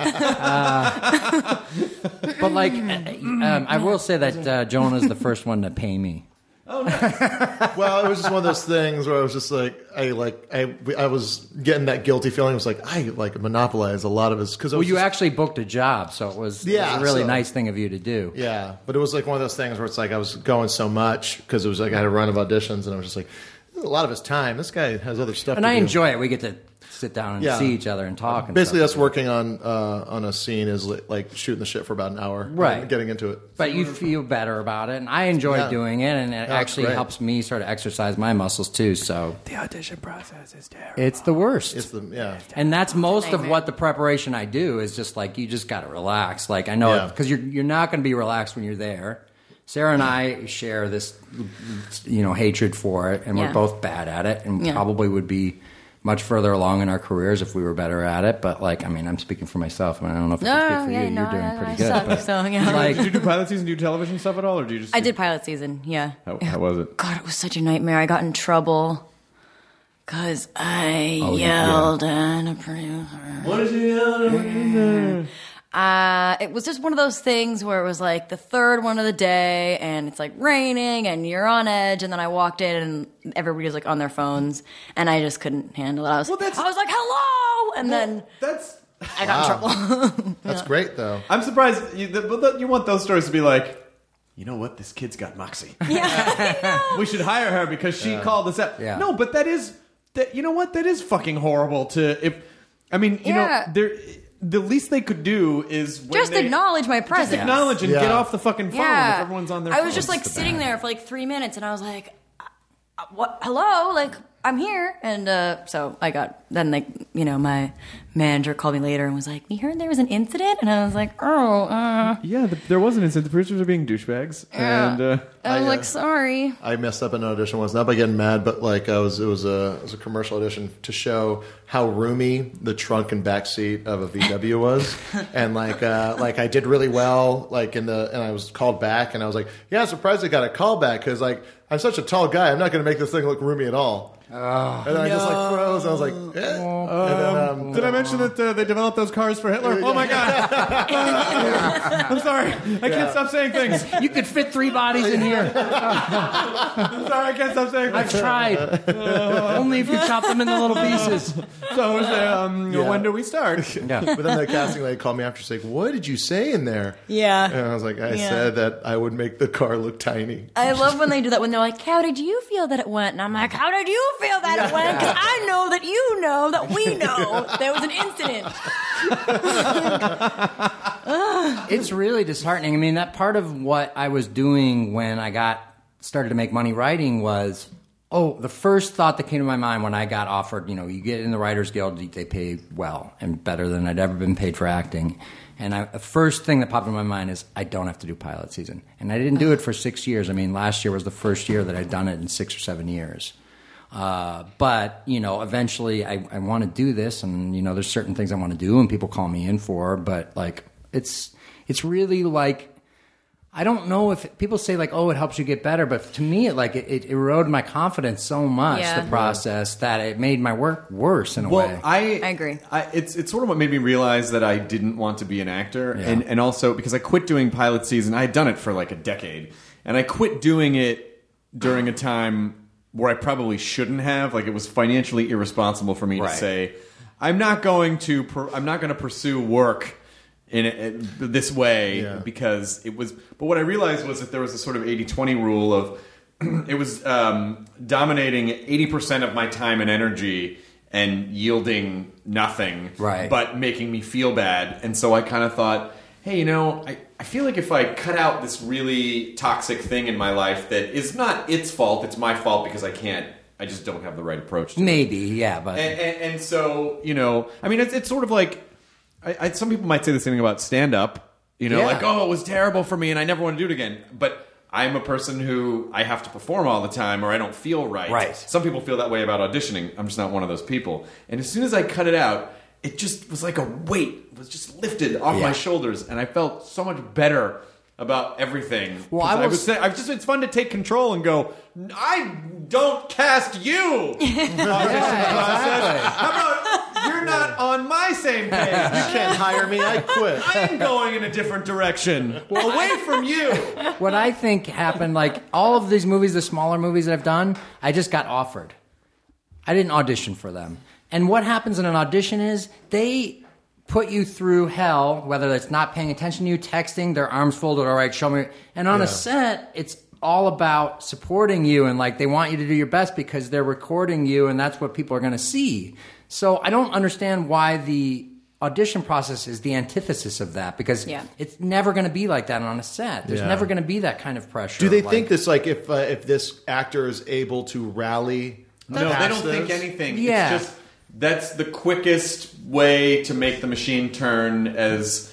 Uh, but like, um, I will say that uh, Jonah's the first one to pay me. Well, it was just one of those things where I was just like, I like, I, I was getting that guilty feeling. It was like, I like monopolized a lot of his because Well, you actually booked a job, so it was, Yeah, it was a really so- nice thing of you to do. yeah, but it was like one of those things where it's like I was going so much because it was like I had a run of auditions, and I was just like, a lot of his time. This guy has other stuff. And to I do. enjoy it. We get to sit down and Yeah. see each other and talk. And Basically, stuff. us working on uh, on a scene is li- like shooting the shit for about an hour, Right. and getting into it. But you feel better about it, and I enjoy Yeah. doing it, and it Yeah, it's actually great. helps me sort of exercise my muscles too. So The audition process is terrible. it's the worst. It's the yeah. And that's most of nightmare. what the preparation I do is just like you just got to relax. Like I know Yeah. because you're you're not going to be relaxed when you're there. Sarah and I share this, you know, hatred for it, and Yeah. we're both bad at it, and Yeah. probably would be much further along in our careers if we were better at it. But like, I mean, I'm speaking for myself. I, mean, I don't know if I no, can speak for yeah, you. no, You're doing I, pretty I good. suck, but so, yeah. like, Did you do pilot season, do television stuff at all, or do you just? I did pilot season, yeah. How, how was it? God, it was such a nightmare. I got in trouble because I Oh, yeah. yelled at a producer. What did you yell? Uh, it was just one of those things where it was like the third one of the day, and it's like raining, and you're on edge. And then I walked in, and everybody was like on their phones, and I just couldn't handle it. I was, Well, that's- I was like, "Hello," and then That's. I got in trouble. That's great though. I'm surprised. You, the, but the, you want those stories to be like, you know what? This kid's got moxie. We should hire her because she called us out. Yeah. No, but that is that. You know what? That is fucking horrible. To if I mean, you Yeah. know, there. The least they could do is when Just they- acknowledge my presence. Just acknowledge and Yeah. get off the fucking phone Yeah, if everyone's on their. I was phones. just like sitting there for like three minutes, and I was like, uh, "What? Hello? Like I'm here." And uh, so I got then like you know my manager called me later and was like, "We heard there was an incident," and I was like, "Oh, uh." Yeah, the, there was an incident. The producers are being douchebags, Yeah. and uh, I was I, like, uh, "Sorry." I messed up an audition once, not by getting mad, but like I was, it was a, it was a commercial audition to show how roomy the trunk and back seat of a V W was, and like, uh, like I did really well, like in the, and I was called back, and I was like, yeah, I'm surprised I got a call back because like I'm such a tall guy, I'm not going to make this thing look roomy at all. Oh, and then I just like froze. And I was like, eh. and then, um, did I mention that uh, they developed those cars for Hitler? Oh my god! I'm sorry. I can't stop saying things. you could fit three bodies in here. I'm sorry. I can't stop saying I've things. tried. Only if you chop them into little pieces. So, um, Yeah. when do we start? Yeah. But then the casting lady called me after saying, what did you say in there? Yeah. And I was like, I Yeah. said that I would make the car look tiny. I love when they do that when they're like, "How did you feel that it went?" And I'm like, "How did you feel that it went?" Because I know that you know that we know there was an incident. It's really disheartening. I mean, that part of what I was doing when I got started to make money writing was, oh, the first thought that came to my mind when I got offered, you know, you get in the Writers Guild, they pay well and better than I'd ever been paid for acting. And I, the first thing that popped in my mind is I don't have to do pilot season. And I didn't do it for six years. I mean, last year was the first year that I'd done it in six or seven years. Uh, but, you know, eventually I, I want to do this, and, you know, there's certain things I want to do and people call me in for, but, like, it's it's really like, I don't know if people say, like, oh, it helps you get better, but to me, it, like, it, it eroded my confidence so much, Yeah. the process, that it made my work worse in a Well, way. I I agree. I, it's it's sort of what made me realize that I didn't want to be an actor, Yeah. and and also because I quit doing pilot season. I had done it for like a decade, and I quit doing it during a time where I probably shouldn't have. Like, it was financially irresponsible for me Right. to say, I'm not going to per, I'm not going to pursue work in, in this way Yeah. because it was. But what I realized was that there was a sort of eighty twenty rule of it was um, dominating eighty percent of my time and energy and yielding nothing, Right. but making me feel bad. And so I kind of thought, hey, you know, I, I feel like if I cut out this really toxic thing in my life that is not its fault, it's my fault because I can't, I just don't have the right approach to it. Maybe, yeah, but... And, and, and so, you know, I mean, it's, it's sort of like, I, I, some people might say the same thing about stand-up, you know, Yeah. like, oh, it was terrible for me and I never want to do it again. But I'm a person who, I have to perform all the time or I don't feel right. Right. Some people feel that way about auditioning. I'm just not one of those people. And as soon as I cut it out, it just was like a weight was just lifted off Yeah. my shoulders, and I felt so much better about everything. Well, 'Cause I I will would s- say, I've just it's fun to take control and go, I don't cast you. How about you're not on my same page? You can't hire me. I quit. I'm going in a different direction, away from you. What I think happened, like all of these movies, the smaller movies that I've done, I just got offered. I didn't audition for them. And what happens in an audition is they put you through hell, whether it's not paying attention to you, texting, their arms folded, all right, show me. And on Yeah. a set, it's all about supporting you, and like they want you to do your best because they're recording you, and that's what people are going to see. So I don't understand why the audition process is the antithesis of that, because Yeah. it's never going to be like that on a set. There's Yeah. never going to be that kind of pressure. Do they Like- think this, like, if uh, if this actor is able to rally? No, they past don't think this? anything. Yeah. It's just that's the quickest way to make the machine turn as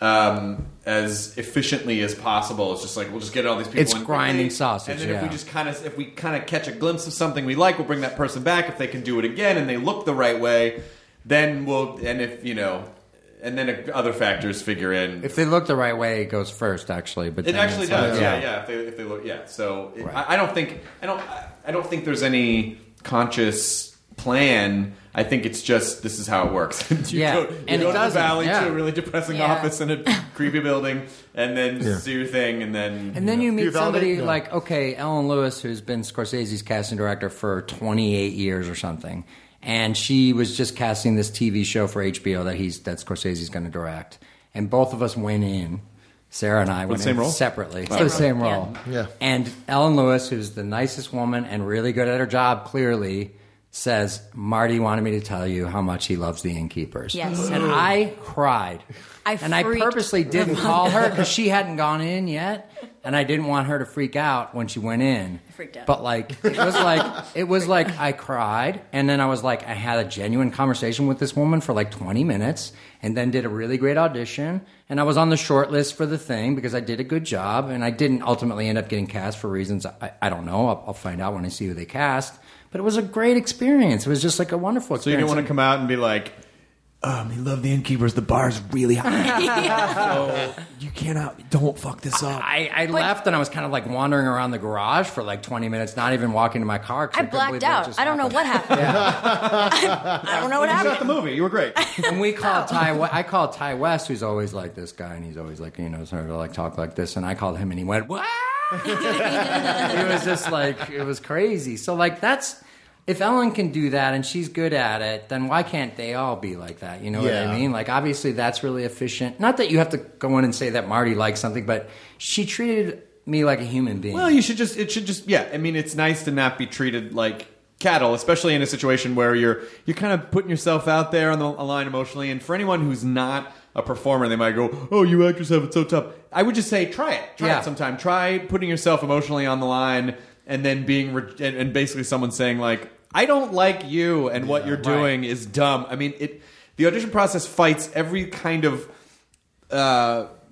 um, as efficiently as possible. It's just like we'll just get all these people. It's in grinding quickly, sausage, and then if we yeah. just kind of if we kind of catch a glimpse of something we like, we'll bring that person back. If they can do it again and they look the right way, then we'll. And if you know. And then other factors figure in. If they look the right way, it goes first, actually. But It then actually it's does, like- yeah, yeah. If they, if they look, yeah. So it, I, I don't think I don't I don't think there's any conscious plan. I think it's just this is how it works. you Yeah, go, you and go it to the doesn't, valley yeah. to a really depressing Yeah. office in a creepy building, and then Yeah. do your thing, and then And then you meet you validate? somebody No. like, okay, Ellen Lewis, who's been Scorsese's casting director for twenty-eight years or something, and she was just casting this T V show for H B O that he's that Scorsese's going to direct, and both of us went in. Sarah and I went the same in role? separately for Same the role, same yeah. role. Yeah. And Ellen Lewis, who's the nicest woman and really good at her job, clearly says, Marty wanted me to tell you how much he loves the Innkeepers. Yes. And I cried. I and I freaked purposely didn't the call fuck her out. because she hadn't gone in yet, and I didn't want her to freak out when she went in. I freaked out. But like it was like it was like I cried, and then I was like I had a genuine conversation with this woman for like twenty minutes, and then did a really great audition, and I was on the short list for the thing because I did a good job, and I didn't ultimately end up getting cast for reasons I, I don't know. I'll, I'll find out when I see who they cast. But it was a great experience. It was just like a wonderful so you experience. didn't want to come out and be like, um, we love the Innkeepers. The bar's really high. So you cannot. Don't fuck this up. I, I left and I was kind of like wandering around the garage for like twenty minutes, not even walking to my car. 'cause I couldn't believe blacked that out. just I don't know happened. what happened. I, I don't know what You got happened. the movie. You were great. And we called Ty. We- I called Ty West, who's always like this guy, and he's always like, you know, sort of like talk like this. And I called him, and he went, "What?" It was just like it was crazy. So like that's if Ellen can do that and she's good at it, then why can't they all be like that? You know what Yeah. I mean? Like obviously that's really efficient. Not that you have to go in and say that Marty likes something, but she treated me like a human being. Well, you should just, it should just, yeah. I mean, it's nice to not be treated like cattle, especially in a situation where you're, you're kind of putting yourself out there on the line emotionally. And for anyone who's not a performer, they might go, oh, you actors have it so tough. I would just say, try it. Try Yeah. it sometime. Try putting yourself emotionally on the line and then being, re- and, and basically someone saying like, I don't like you and what you're doing is dumb. I mean, it, the audition process fights every kind of, uh,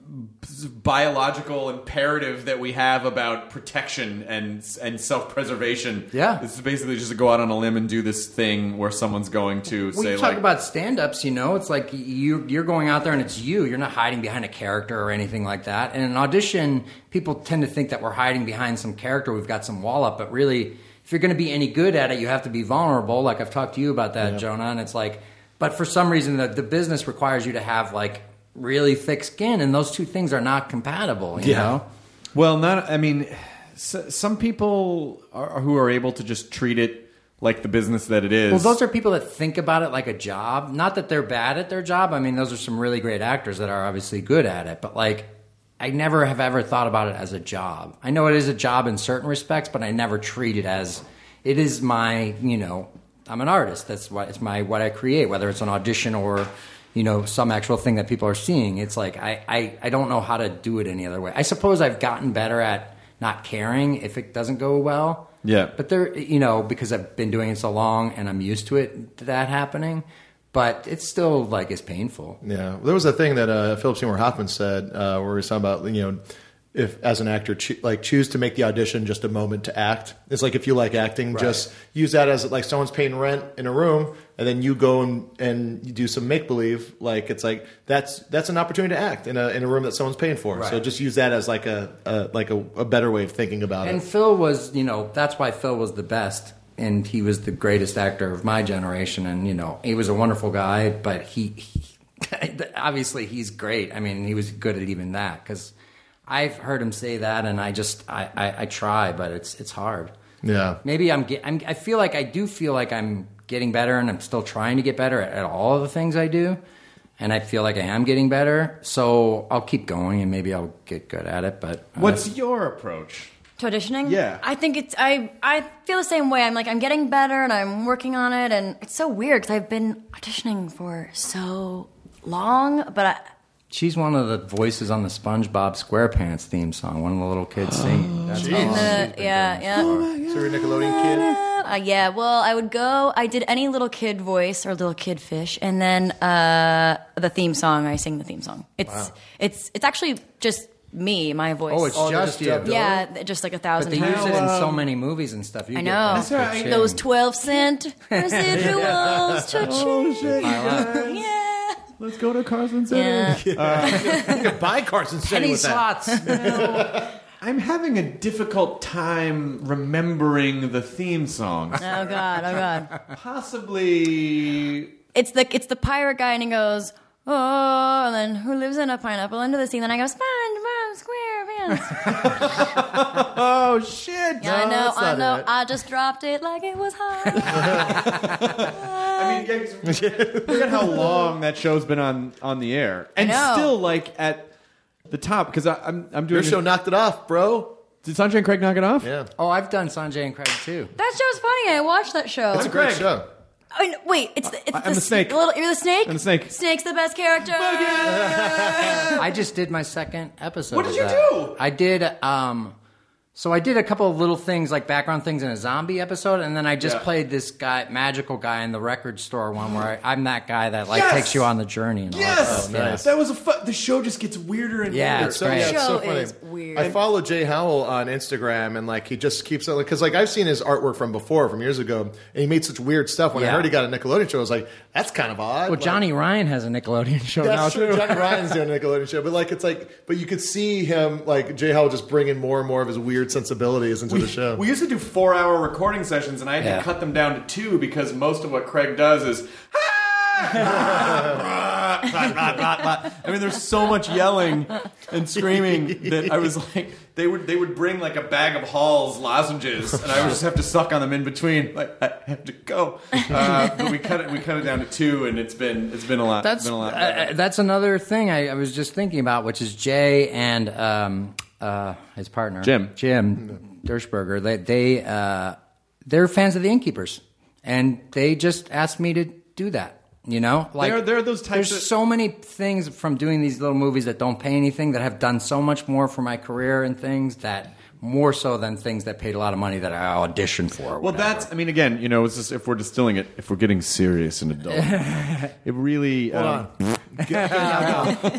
biological imperative that we have about protection and and self-preservation. Yeah. It's basically just to go out on a limb and do this thing where someone's going to Well, say you talk like about stand-ups, you know, it's like you, you're going out there and it's you. You're not hiding behind a character or anything like that. And in an audition, people tend to think that we're hiding behind some character. We've got some wall up. But really, if you're going to be any good at it, you have to be vulnerable. Like I've talked to you about that, yeah. Jonah. And it's like, but for some reason, the, the business requires you to have like really thick skin. And those two things are not compatible, you yeah. know? Well, not, I mean, so, some people are, who are able to just treat it like the business that it is. Well, those are people that think about it like a job. Not that they're bad at their job. I mean, those are some really great actors that are obviously good at it. But like, I never have ever thought about it as a job. I know it is a job in certain respects, but I never treat it as, it is my, you know, I'm an artist. That's what, it's my, what I create, whether it's an audition or, you know, some actual thing that people are seeing. It's like, I, I, I don't know how to do it any other way. I suppose I've gotten better at not caring if it doesn't go well. Yeah. But there, you know, because I've been doing it so long and I'm used to it, that happening. But it's still like it's painful. Yeah. There was a thing that uh, Philip Seymour Hoffman said uh, where he was talking about, you know, if as an actor, cho- like choose to make the audition just a moment to act. It's like if you like acting, right. just use that as like someone's paying rent in a room, and then you go and, and you do some make believe. Like it's like that's that's an opportunity to act in a in a room that someone's paying for. Right. So just use that as like a, a like a, a better way of thinking about and it. And Phil was, you know, that's why Phil was the best, and he was the greatest actor of my generation. And you know, he was a wonderful guy, but he, he obviously he's great. I mean, he was good at even that because I've heard him say that, and I just I, I, I try, but it's it's hard. Yeah. Maybe I'm, get, I'm I feel like I do feel like I'm getting better, and I'm still trying to get better at, at all of the things I do, and I feel like I am getting better. So I'll keep going, and maybe I'll get good at it. But uh, what's your approach to auditioning? Yeah, I think it's I I feel the same way. I'm like I'm getting better, and I'm working on it, and it's so weird because I've been auditioning for so long, but I. She's one of the voices on the SpongeBob SquarePants theme song. One of the little kids singing. That's in the, yeah, yeah. Oh so you're a Nickelodeon kid? Uh, yeah, well, I would go, I did any little kid voice or little kid fish, and then uh, the theme song, I sing the theme song. It's wow. it's it's actually just me, my voice. Oh, it's oh, just you. Yeah, just like a thousand times. But they times. use it in so many movies and stuff. You I know. That's right. Those twelve cent residuals. Oh, shit. Yeah. Let's go to Carson Center. Yeah. Uh, you can buy Carson Center Penny with slots. that. I'm having a difficult time remembering the theme song. Oh God! Oh God! Possibly. It's the it's the pirate guy, and he goes, "Oh," and then who lives in a pineapple under the sea? Then I go, SpongeBob SquarePants. Oh shit! Yeah, no, I know, I know. It. I just dropped it like it was hot. I mean, yeah, look at how long that show's been on on the air, and still like at the top because I'm I'm doing your show. A, knocked it off, bro. Did Sanjay and Craig knock it off? Yeah. Oh, I've done Sanjay and Craig too. That show's funny. I watched that show. It's a great show. I mean, wait, it's the, it's I'm the, the snake. The little, you're the snake. I'm the snake. Snake's the best character. I just did my second episode. What did of you that. do? I did. Um, so I did a couple of little things like background things in a zombie episode, and then I just yeah. played this guy, magical guy in the record store one where I, I'm that guy that like yes! takes you on the journey. And yes, all that stuff. nice. That was a fu- the show just gets weirder and Yeah, weirder. it's So, great. yeah, it's so The show funny. is weird. I follow Jay Howell on Instagram, and like he just keeps because like I've seen his artwork from before, from years ago, and he made such weird stuff. When Yeah. I heard he got a Nickelodeon show, I was like, that's kind of odd. Well, Like, Johnny Ryan has a Nickelodeon show now that's true. too. Johnny Ryan's doing a Nickelodeon show, but like it's like, but you could see him like Jay Howell just bringing more and more of his weird sensibilities into We, the show. we used to do four-hour recording sessions, and I had Yeah. to cut them down to two because most of what Craig does is. I mean, there's so much yelling and screaming that I was like, they would they would bring like a bag of Hall's lozenges, and I would just have to suck on them in between. Like I have to go, uh, but we cut it we cut it down to two, and it's been it's been a lot. That's been a lot uh, that's another thing I, I was just thinking about, which is Jay and um, uh, his partner Jim. Jim Dershberger. They they uh, they're fans of the Innkeepers, and they just asked me to do that. You know, like There- there are those types There's of- so many things from doing these little movies that don't pay anything that have done so much more for my career and things that more so than things that paid a lot of money that I auditioned for. or Well, whatever. that's, I mean, again, you know, it's just, if we're distilling it, if we're getting serious and adult, it really. Hold um, on. oh,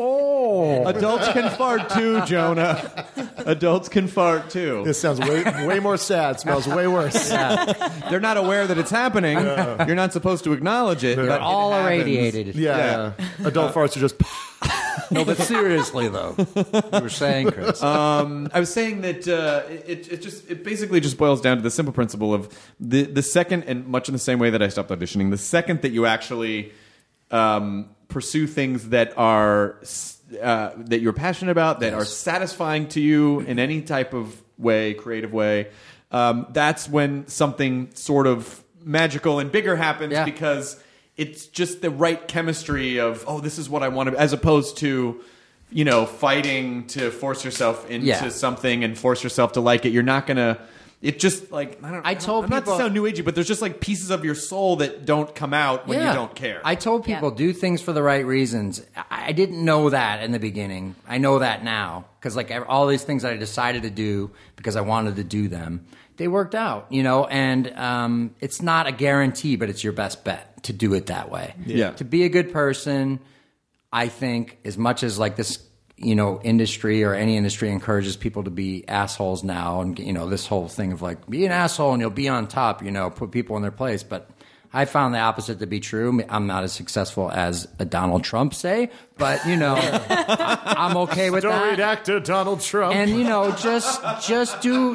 Oh, Adults can fart too, Jonah. Adults can fart too. This sounds way way more sad. Smells way worse. They're not aware that it's happening. You're not supposed to acknowledge it, but all it happens. irradiated. Yeah. yeah. Adult farts are just. No, but seriously though, you were saying, Chris. Um, I was saying that uh, it, it just it basically just boils down to the simple principle of the the second, and much in the same way that I stopped auditioning, the second that you actually um, pursue things that are uh, that you're passionate about, that yes. are satisfying to you in any type of way, creative way, um, that's when something sort of magical and bigger happens yeah. because it's just the right chemistry of, oh, this is what I want to, as opposed to, you know, fighting to force yourself into yeah. something and force yourself to like it. You're not going to, it just like, I don't I told I'm people, not to sound new agey, but there's just like pieces of your soul that don't come out when yeah. you don't care. I told people, yeah. do things for the right reasons. I didn't know that in the beginning. I know that now. Because like all these things that I decided to do because I wanted to do them, they worked out, you know, and um, it's not a guarantee, but it's your best bet to do it that way. Yeah. To be a good person, I think, as much as like this, you know, industry or any industry encourages people to be assholes now, and, you know, this whole thing of like, be an asshole and you'll be on top, you know, put people in their place. But I found the opposite to be true. I'm not as successful as a Donald Trump, say, but, you know, I'm okay with that. Storied actor Donald Trump. And, you know, just just do...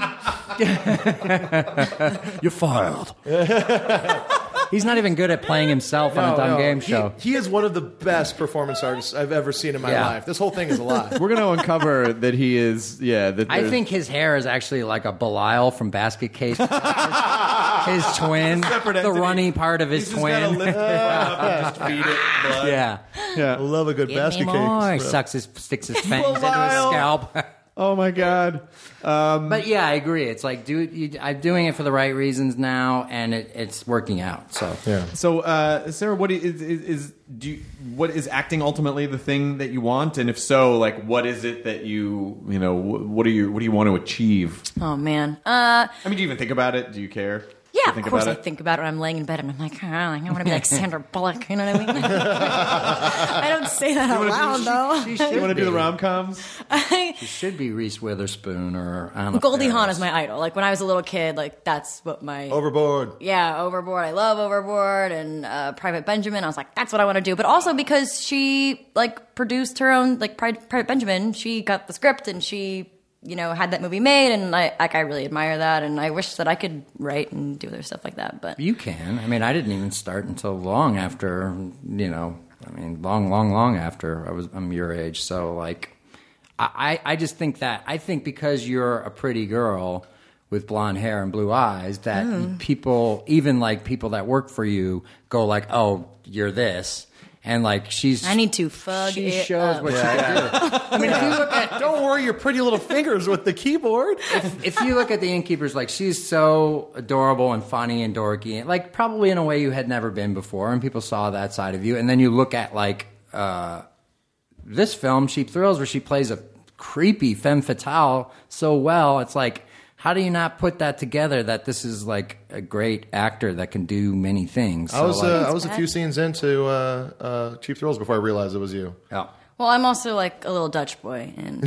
You're fired. He's not even good at playing himself on No, a dumb no. game He- show. He, is one of the best performance artists I've ever seen in my Yeah. life. This whole thing is a lie. We're going to uncover that he is, yeah. That I there's- think his hair is actually like a Belial from Basket Case. His twin. Separate The entity. runny part of his He's just twin. gotta lift it up and just feed it blood. Yeah. Yeah. I love a good Give me basket more. He case. sucks his, sticks his fangs into his Belial. scalp. Oh my God. Um, But yeah, I agree. It's like, dude, you, I'm doing it for the right reasons now, and it, it's working out. So Yeah. So, uh, Sarah, what is, is, is do you, what is acting ultimately the thing that you want? And if so, like, what is it that you you know wh- what do you what do you want to achieve? Oh man. Uh, I mean, do you even think about it? Do you care? yeah, Do you of think course I about it? think about it when I'm laying in bed and I'm like, oh, I want to be like Sandra Bullock. You know what I mean? I don't say that out loud though. she You should want to do the be. rom coms? She should be Reese Witherspoon or Anna Goldie Hawn Faris. is my idol. Like when I was a little kid, like that's what my Overboard. yeah, Overboard. I love Overboard and uh, Private Benjamin. I was like, that's what I want to do. But also because she like produced her own like Pri- Private Benjamin, she got the script and she you know had that movie made, and I like I really admire that, and I wish that I could write and do other stuff like that. But You can. I mean, I didn't even start until long after, you know, I mean, long, long, long after I was, I'm your age. So, like, I, I just think that, I think because you're a pretty girl with blonde hair and blue eyes, that people, even like people that work for you, go like, oh, you're this. And like she's, I need to fug she it shows up. what she can do. I mean, if you look at, Don't worry your pretty little fingers with the keyboard. if you look at the Innkeepers, like she's so adorable and funny and dorky, like probably in a way you had never been before, and people saw that side of you. And then you look at like uh, this film, Cheap Thrills, where she plays a creepy femme fatale so well. It's like, how do you not put that together? That this is like a great actor that can do many things. I So, was like, uh, I was a few scenes into uh, uh, Cheap Thrills before I realized it was you. yeah. Well, I'm also like a little Dutch boy, and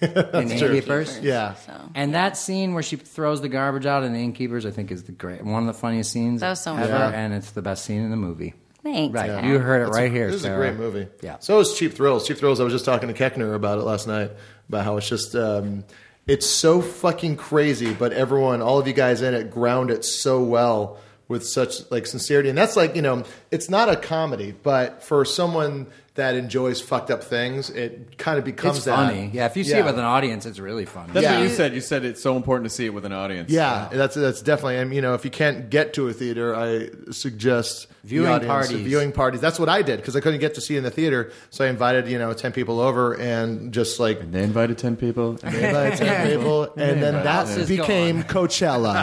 in Innkeepers. Yeah. so And that scene where she throws the garbage out in the Innkeepers, I think, is the great one of the funniest scenes That was so ever, much fun. and it's the best scene in the movie. thanks. Right, Pat. you heard it It's right a- here. This is a Sarah. great movie. Yeah. So is Cheap Thrills. Cheap Thrills. I was just talking to Keckner about it last night about how it's just um, it's so fucking crazy, but everyone, all of you guys in it, ground it so well with such like sincerity, and that's like you know, it's not a comedy, but for someone that enjoys fucked up things, it kind of becomes It's that. funny. Yeah, if you see Yeah. it with an audience, it's really funny. That's Yeah. what you said. You said it's so important to see it with an audience. Yeah, that's that's definitely. And you know, if you can't get to a theater, I suggest the Viewing audience- parties. Viewing parties. That's what I did because I couldn't get to see it in the theater, so I invited you know ten people over and just like They invited ten people. they invited ten people, and then that House is became Coachella.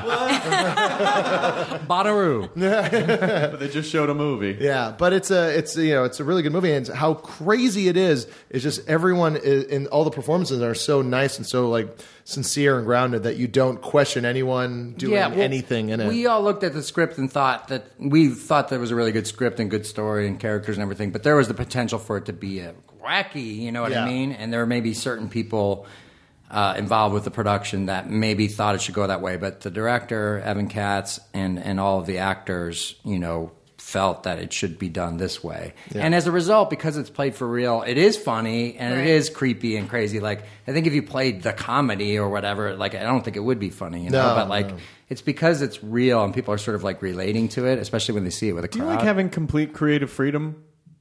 Bonnaroo. But they just showed a movie. Yeah, but it's a it's you know it's a really good movie, and how crazy it is is just everyone is, and all the performances are so nice and so like sincere and grounded that you don't question anyone doing Yeah, well, anything in it. We all looked at the script and thought that we thought there was a really good script and good story and characters and everything, but there was the potential for it to be a wacky, you know what Yeah. I mean? And there may be certain people uh, involved with the production that maybe thought it should go that way, but the director, Evan Katz, and, and all of the actors, you know, felt that it should be done this way. Yeah. And as a result, because it's played for real, it is funny and Right. it is creepy and crazy. Like, I think if you played the comedy or whatever, like, I don't think it would be funny, you know? No, but, like, no. it's because it's real and people are sort of, like, relating to it, especially when they see it with a Do crowd. you like having complete creative freedom?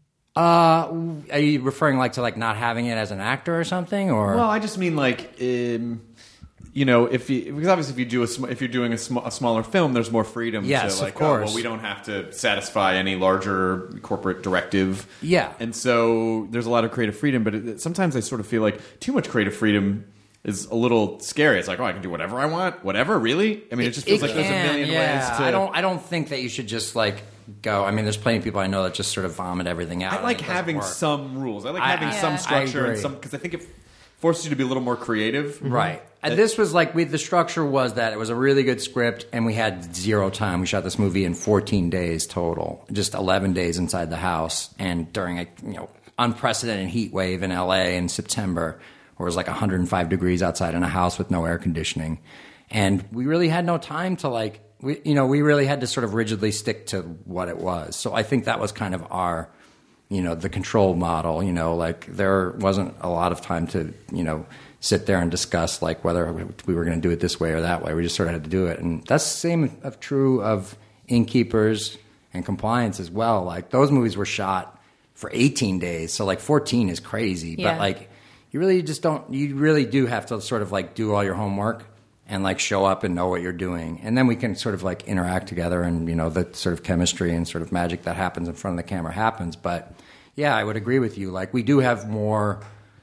Uh, are you referring like to like not having it as an actor or something, or? Well, I just mean like, um, you know, if you, because obviously if you do a sm- if you're doing a, sm- a smaller film, there's more freedom. Yes, to like, of course. Oh, well, we don't have to satisfy any larger corporate directive. Yeah. and so there's a lot of creative freedom, but it, sometimes I sort of feel like too much creative freedom is a little scary. It's like, oh, I can do whatever I want, whatever. Really? I mean, it, just feels It like there's a can, million yeah. ways to. I don't. I don't think that you should just like go. I mean, there's plenty of people I know that just sort of vomit everything out. I and like it doesn't having work. some rules. I like I- having I- some I structure and agree. some because I think it forces you to be a little more creative. Right. And this was like we. The structure was that it was a really good script, and we had zero time. We shot this movie in fourteen days total, just eleven days inside the house, and during a you know unprecedented heat wave in L A in September, where it was like one hundred five degrees outside in a house with no air conditioning, and we really had no time to like. We you know we really had to sort of rigidly stick to what it was. So I think that was kind of our. You know, the control model, you know, like there wasn't a lot of time to, you know, sit there and discuss like whether we were going to do it this way or that way. We just sort of had to do it. And that's the same of true of Innkeepers and Compliance as well. Like those movies were shot for eighteen days. So like fourteen is crazy, Yeah. but like you really just don't, you really do have to sort of like do all your homework and like show up and know what you're doing. And then we can sort of like interact together and, you know, the sort of chemistry and sort of magic that happens in front of the camera happens. But yeah, I would agree with you. Like we do have more,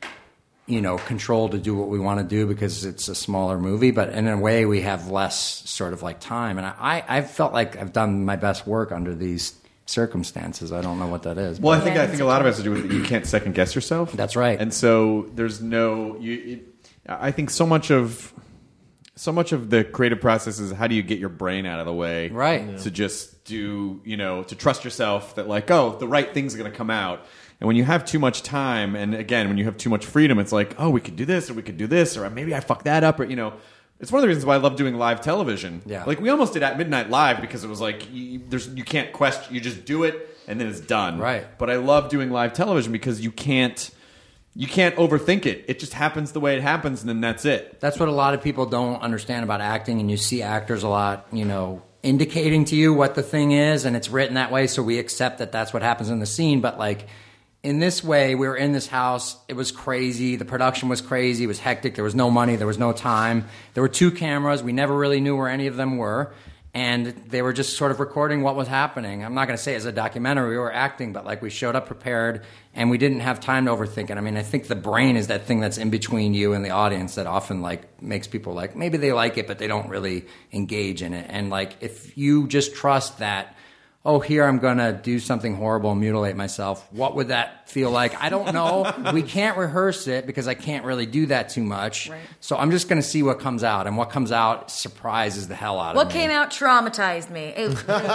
you know, control to do what we want to do because it's a smaller movie, but in a way we have less sort of like time. And I, I felt like I've done my best work under these circumstances. I don't know what that is. Well, I but- think I think a lot of it has to do with you can't second guess yourself. That's right. And so there's no. You, it, I think so much of so much of the creative process is how do you get your brain out of the way, Right. To just do you know to trust yourself that like oh the right thing's going to come out. And when you have too much time, and again when you have too much freedom, it's like oh we could do this or we could do this or maybe I fucked that up or you know. It's one of the reasons why I love doing live television. Yeah. Like we almost did At Midnight Live because it was like you, there's you can't question, you just do it and then it's done. Right. But I love doing live television because you can't you can't overthink it. It just happens the way it happens, and then that's it. That's what a lot of people don't understand about acting, and you see actors a lot, you know, indicating to you what the thing is, and it's written that way, so we accept that that's what happens in the scene. But like in this way, we were in this house. It was crazy. The production was crazy. It was hectic. There was no money. There was no time. There were two cameras. We never really knew where any of them were. And they were just sort of recording what was happening. I'm not going to say it's a documentary. We were acting, but like we showed up prepared and we didn't have time to overthink it. I mean, I think the brain is that thing that's in between you and the audience that often like makes people like, maybe they like it, but they don't really engage in it. And like if you just trust that, oh, here I'm going to do something horrible and mutilate myself. What would that feel like? I don't know. We can't rehearse it because I can't really do that too much. Right. So I'm just going to see what comes out. And what comes out surprises the hell out What of me. came out traumatized me. It,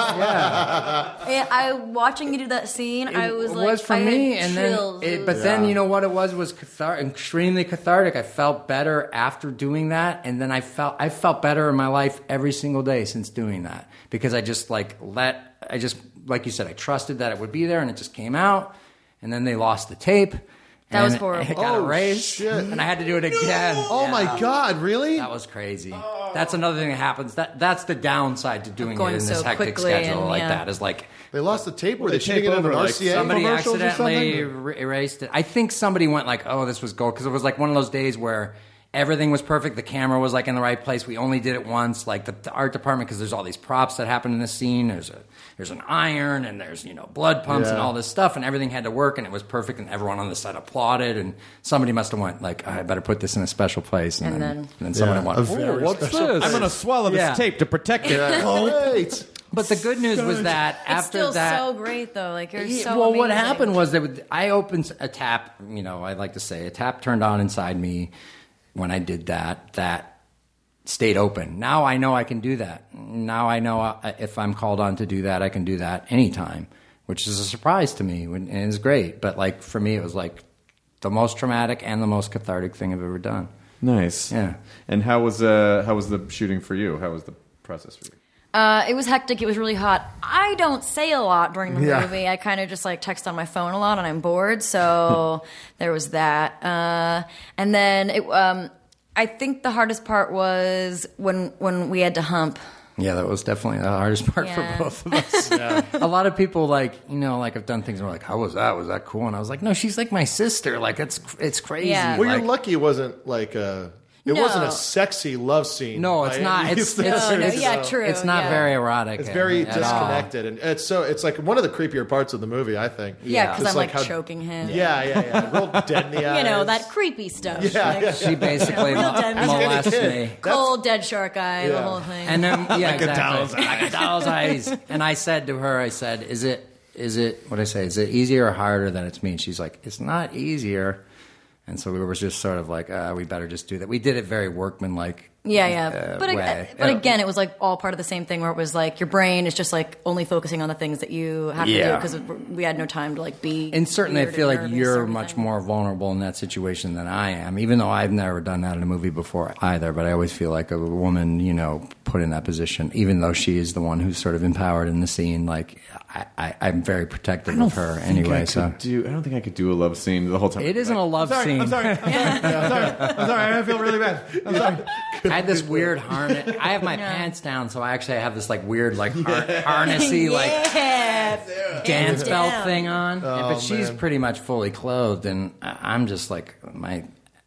yeah. I watching you do that scene. I was it like, was for I had me, and then chills. it, but was- then you know what it was was cathar- extremely cathartic. I felt better after doing that, and then I felt I felt better in my life every single day since doing that because I just like let I just like you said I trusted that it would be there, and it just came out, and then they lost the tape. That was and horrible. It got Oh, erased, shit. and I had to do it again. Oh Yeah. my God! Really? That was crazy. That's another thing that happens. That that's the downside to doing it going in this so hectic quickly schedule and, like yeah. that. Is like They lost the tape. Were They they shooting tape it in an over, like, R C A somebody commercials or accidentally something? er- erased it. I think somebody went like, "Oh, this was gold," because it was like one of those days where everything was perfect. The camera was like in the right place. We only did it once. Like the, the art department, because there's all these props that happen in this scene. There's a there's an iron and there's you know blood pumps and Yeah. all this stuff, and everything had to work, and it was perfect, and everyone on the set applauded, and somebody must have went like, "I better put this in a special place," and, And then, then- and then someone Yeah, went, a "Oh, very what's special this?" I'm going to swallow this Yeah. tape to protect it. Wait. But the good news was that It's after still that, so great though. Like you're Yeah, so. well, what amazing. happened was that I opened a tap. You know, I like to say a tap turned on inside me when I did that. That stayed open. Now I know I can do that. Now I know I- if I'm called on to do that, I can do that anytime, which is a surprise to me and it's great. But like for me, it was like the most traumatic and the most cathartic thing I've ever done. Nice. Yeah. And how was uh how was the shooting for you? How was the process for you? Uh, it was hectic. It was really hot. I don't say a lot during the Yeah. movie. I kind of just like text on my phone a lot, and I'm bored. So there was that. Uh, and then it, um, I think the hardest part was when when we had to hump. Yeah, that was definitely the hardest part Yeah. for both of us. Yeah. A lot of people, like, you know, like, I've done things where, like, how was that? Was that cool? And I was like, no, she's like my sister. Like, it's it's crazy. Yeah. Well, Like, you're lucky it wasn't like a. It No. wasn't a sexy love scene. No, it's by not. any It's, means. it's, No, no, it's- yeah, true. It's not yeah. very erotic. It's very at all. disconnected, and it's so it's like one of the creepier parts of the movie, I think. Yeah, because It's I'm like, how- choking him. Yeah, yeah, yeah. Real dead in the eyes. You know, that creepy stuff. Yeah, like, yeah, She basically Real mo- dead. molested That's- me. cold, dead shark eye, the Yeah. whole thing. And then, yeah, Like a exactly. doll's eye. Like a doll's eyes. And I said to her, I said, is it, is it, what did I say? Is it easier or harder than it's me? And she's like, it's not easier. And so we were just sort of like, uh, we better just do that. We did it very workmanlike. Yeah, yeah. uh, but ag- way. but Yeah. again, it was like all part of the same thing where it was like your brain is just like only focusing on the things that you have to do Yeah. because we had no time to like be. And certainly, I weird feel and like nervous you're or much anything. more vulnerable in that situation than I am, even though I've never done that in a movie before either. But I always feel like a woman, you know, put in that position, even though she is the one who's sort of empowered in the scene. Like, I, I, I'm very protective of her anyway. I So could do, I don't think I could do a love scene the whole time. it isn't a love I'm sorry, scene. I'm sorry. I'm sorry. I'm sorry. I'm sorry. I feel really bad. I'm sorry. I had this weird harness. I have my pants down, so I actually have this like weird, like har- harnessy, like yeah. dance Hands belt down. thing on. Oh, but she's man. pretty much fully clothed, and I- I'm just like my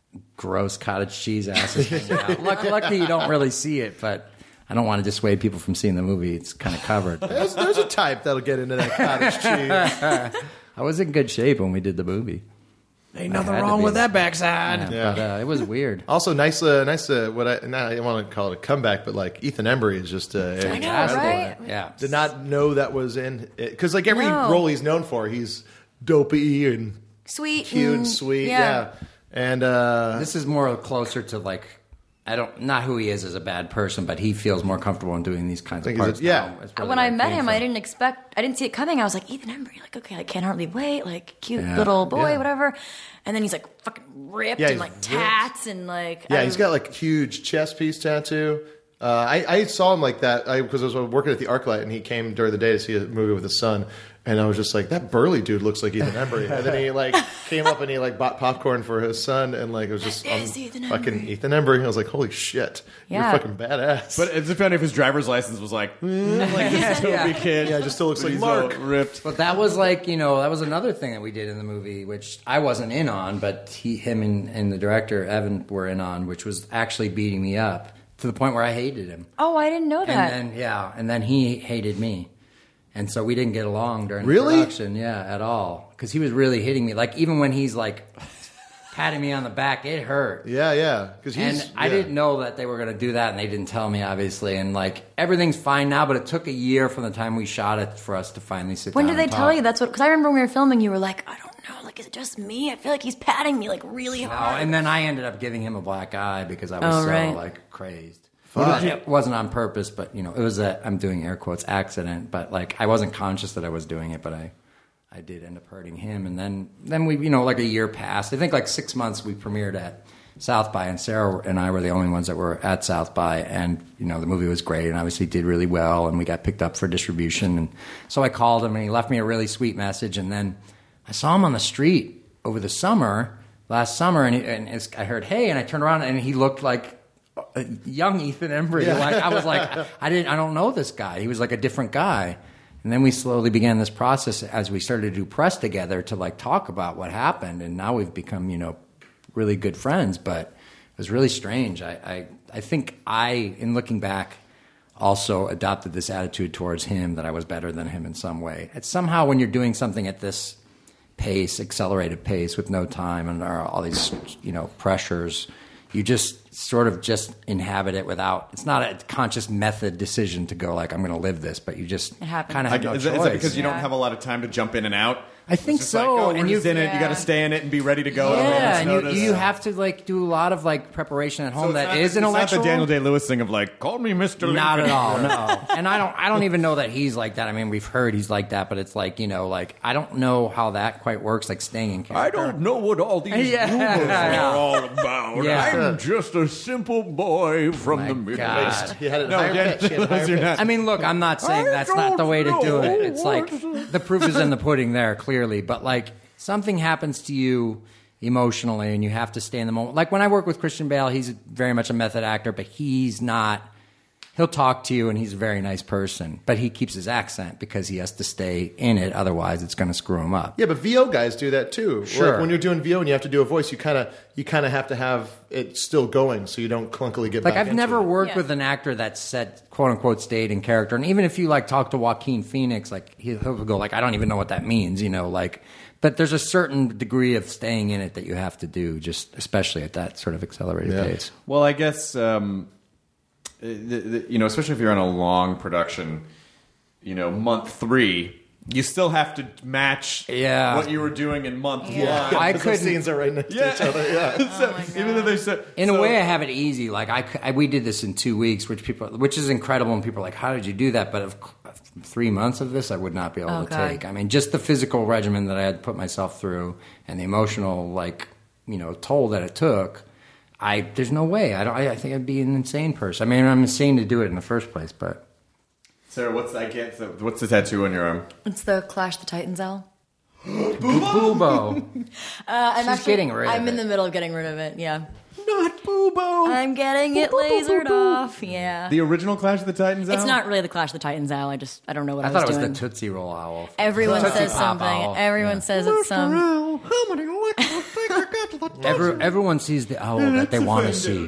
gross cottage cheese ass is hanging out. Luck- Luckily, you don't really see it, but I don't want to dissuade people from seeing the movie. It's kind of covered. There's, there's a type that'll get into that cottage cheese. I was in good shape when we did the movie. Ain't nothing wrong with that backside. Yeah. But uh, it was weird. Also, nice, uh, nice. Uh, what I not, I don't want to call it a comeback, but like Ethan Embry is just. Uh, I know, Fantastic. right? Yeah. Did not know that was in it because like every No. role he's known for, he's dopey and Sweet, cute and and- sweet. yeah. Yeah, and uh, This is more closer to like, I don't, not who he is as a bad person, but he feels more comfortable in doing these kinds of Think he's a- parts. yeah. now. It's really When where I it met came him, from. I didn't expect, I didn't see it coming. I was like, Ethan Embry, like, okay, I can't hardly wait, like, cute Yeah. little boy, Yeah. whatever. And then he's like fucking ripped Yeah, and he's like ripped. tats and like. yeah, I- he's got like huge chest piece tattoo. Uh, I, I saw him like that because I, I was working at the ArcLight and he came during the day to see a movie with his son. And I was just like, that burly dude looks like Ethan Embry. And then he like came up and he like bought popcorn for his son and like it was just That is um, Ethan fucking Embry. Ethan Embry. I was like, holy shit, Yeah. you're fucking badass. But it's funny if his driver's license was like, mm, like this dopey kid. yeah, it just still looks But like he's all Mark. ripped. But that was like, you know, that was another thing that we did in the movie, which I wasn't in on, but he, him and, and the director, Evan, were in on, which was actually beating me up to the point where I hated him. Oh, I didn't know that. And then, yeah, and then he hated me. And so we didn't get along during Really? the production, yeah, at all. Because he was really hitting me. Like, even when he's like patting me on the back, it hurt. yeah, yeah. Because he's. And I yeah. didn't know that they were going to do that, and they didn't tell me, obviously. And like everything's fine now, but it took a year from the time we shot it for us to finally sit When down. did they and tell talk. you? That's what, because I remember when we were filming, you were like, I don't know, like, is it just me? I feel like he's patting me like really Oh, hard. and then I ended up giving him a black eye because I was Oh, so right. like crazed. Well, it wasn't on purpose, but you know, it was a I'm doing air quotes accident. But like I wasn't conscious that I was doing it, but I I did end up hurting him. And then then we you know like a year passed. I think like six months we premiered at South by, and Sarah and I were the only ones that were at South by. And you know the movie was great and obviously did really well, and we got picked up for distribution. And so I called him and he left me a really sweet message. And then I saw him on the street over the summer last summer, and, he, and it's, I heard hey, and I turned around and he looked like a young Ethan Embry. Like I was like, I didn't, I don't know this guy. He was like a different guy. And then we slowly began this process as we started to do press together to like talk about what happened. And now we've become, you know, really good friends. But it was really strange. I, I, I think I, in looking back, also adopted this attitude towards him that I was better than him in some way. It's somehow when you're doing something at this pace, accelerated pace with no time and there are all these, you know, pressures, you just sort of just inhabit it without, it's not a conscious method decision to go like, I'm going to live this, but you just It happens. kind of have no Is, that- choice. is that because you don't Yeah. have a lot of time to jump in and out? I think It's so. like, oh, and we're you just in it. You got to stay in it and be ready to go. Yeah, and you, notice. you have to like do a lot of like preparation at So home. it's that not, is it's intellectual. not the Daniel Day-Lewis thing of like, call me Mister Lincoln. Not at all, no. And I don't, I don't even know that he's like that. I mean, we've heard he's like that, but it's like, you know, like I don't know how that quite works. Like staying in character. I don't know what all these Yeah. rumors Yeah. are all about. Yeah. I'm just a simple boy from My the Middle God. East. He had it No, higher yeah, pitch. He had higher you're pitch. not. I mean, look, I'm not saying I that's not the don't way to do it. know It's like what- the proof is in the pudding there, clearly. But like something happens to you emotionally and you have to stay in the moment. Like when I work with Christian Bale, he's very much a method actor, but he's not. He'll talk to you and he's a very nice person, but he keeps his accent because he has to stay in it. Otherwise, it's going to screw him up. Yeah, but V O guys do that too. Sure. Like when you're doing V O and you have to do a voice, you kind of you kind of have to have it still going so you don't clunkily get Like back I've into never it. worked Yeah. with an actor that said quote unquote stayed in character, and even if you like talk to Joaquin Phoenix, like he'll he'll go like I don't even know what that means, you know, like. But there's a certain degree of staying in it that you have to do, just especially at that sort of accelerated Yeah. pace. Well, I guess um, the, the, you know, especially if you're on a long production, you know, month three, you still have to match Yeah. what you were doing in month Yeah. one. I Because couldn't. those scenes are right next Yeah. to each other. Yeah. So, even though they said, In so- a way, I have it easy. Like I, c- I- we did this in two weeks, which people, which is incredible. And people are like, "How did you do that?" But of c- three months of this, I would not be able Oh, to God. take. I mean, just the physical regimen that I had to put myself through, and the emotional, like you know, toll that it took. I there's no way. I don't. I, I think I'd be an insane person. I mean, I'm insane to do it in the first place. But Sarah, what's I can't. so What's the tattoo on your arm? It's the Clash the Titans owl. Boobo, Uh, I'm She's actually, getting rid of I'm in it. the middle of getting rid of it. Yeah, Not Boobo. I'm getting it lasered off. Yeah, The original Clash of the Titans. it's owl? not really the Clash the Titans owl. I just I don't know what I, I thought it was doing. the Tootsie Roll owl. Everyone Tootsie says Pop something. owl. Everyone Yeah. says it's some. How many licks I think I got to the Every, everyone sees the owl that they want to see.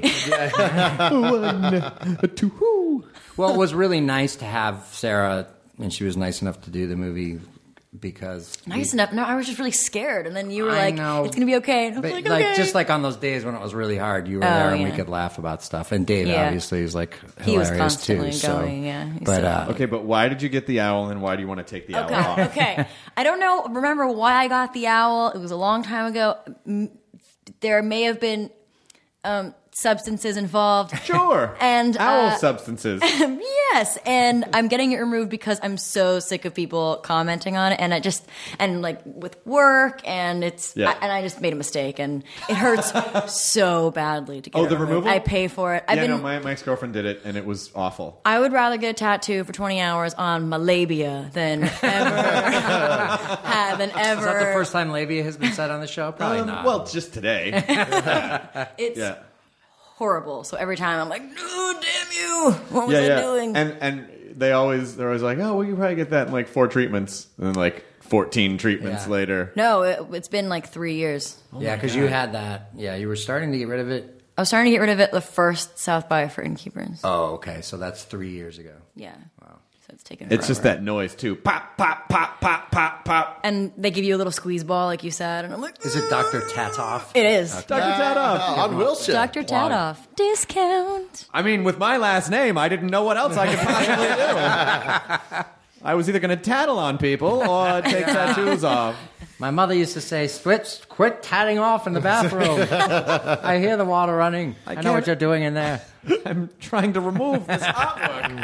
One, two, whoo. Well, it was really nice to have Sarah, and she was nice enough to do the movie because Nice enough. No, I was just really scared, and then you were I like, know. "It's gonna be okay." And I was But, like, like "Okay." just like on those days when it was really hard, you were Oh, there and we yeah. could laugh about stuff. And Dave Yeah. obviously is like He was hilarious constantly too. So, going, yeah. He's but so uh, Okay, but why did you get the owl, and why do you want to take the Okay, owl off? okay. I don't know. Remember why I got the owl? It was a long time ago. M- There may have been um, substances involved. Sure. And, owl uh, substances. Yes, and I'm getting it removed because I'm so sick of people commenting on it, and I just and like with work, and it's Yeah. I, and I just made a mistake, and it hurts so badly to get Oh, it the removed. removal? I pay for it. I've yeah, been. no, my, my ex-girlfriend did it, and it was awful. I would rather get a tattoo for twenty hours on my labia than ever have than ever. is that the first time labia has been said on the show? Probably Um, not. Well, just today. It's yeah. horrible. So every time I'm like, "Oh, damn you! What was yeah, I yeah. doing?" And and they always they're always like, oh, we can probably get that in like four treatments, and then like fourteen treatments Yeah. later. no, it, it's been like three years. yeah, because you had that. Yeah, you were starting to get rid of it. I was starting to get rid of it the first South by for Innkeepers. Oh, okay. So that's three years ago. Yeah. Wow. So it's taken. It's just forever. that noise too. Pop, pop, pop, pop, pop, pop. And they give you a little squeeze ball, like you said, and I'm like, Is it Doctor Tatoff? it is. Doctor Tatoff. on Wilshire. Doctor Tatoff. Discount. I mean, with my last name, I didn't know what else I could possibly do. I was either going to tattle on people or take tattoos off. My mother used to say, "Switch, quit tatting off in the bathroom. I hear the water running. I, know can't- what you're doing in there." I'm trying to remove this artwork.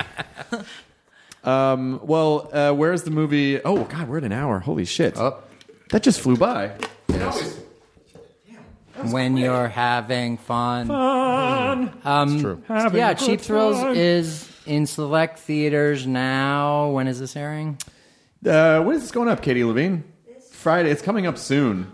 um, well, uh, where's the movie? Oh, God, we're at an hour. Holy shit. Oh. That just flew by. Yes. When you're having fun. Fun. Um, true. Yeah, Cheap Thrills is in select theaters now. When is this airing? Uh, when is this going up, Katie Levine? Friday. It's coming up soon.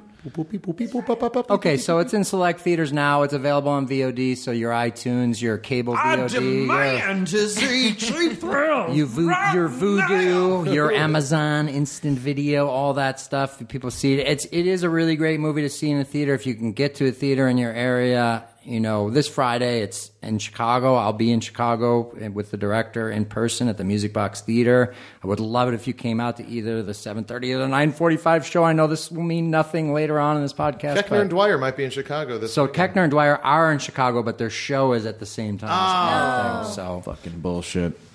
Okay, so it's in select theaters now. It's available on V O D, so your iTunes, your cable V O D, your, to see Cheap Thrills. you vo- your Vudu, your Amazon Instant Video, all that stuff. People see it. It's it is a really great movie to see in a theater if you can get to a theater in your area. You know, this Friday it's in Chicago. I'll be in Chicago with the director in person at the Music Box Theater. I would love it if you came out to either the seven thirty or the nine forty-five show. I know this will mean nothing later on in this podcast. Keckner but- and Dwyer might be in Chicago this so weekend. Keckner and Dwyer are in Chicago, but their show is at the same time. as the thing, so Fucking bullshit.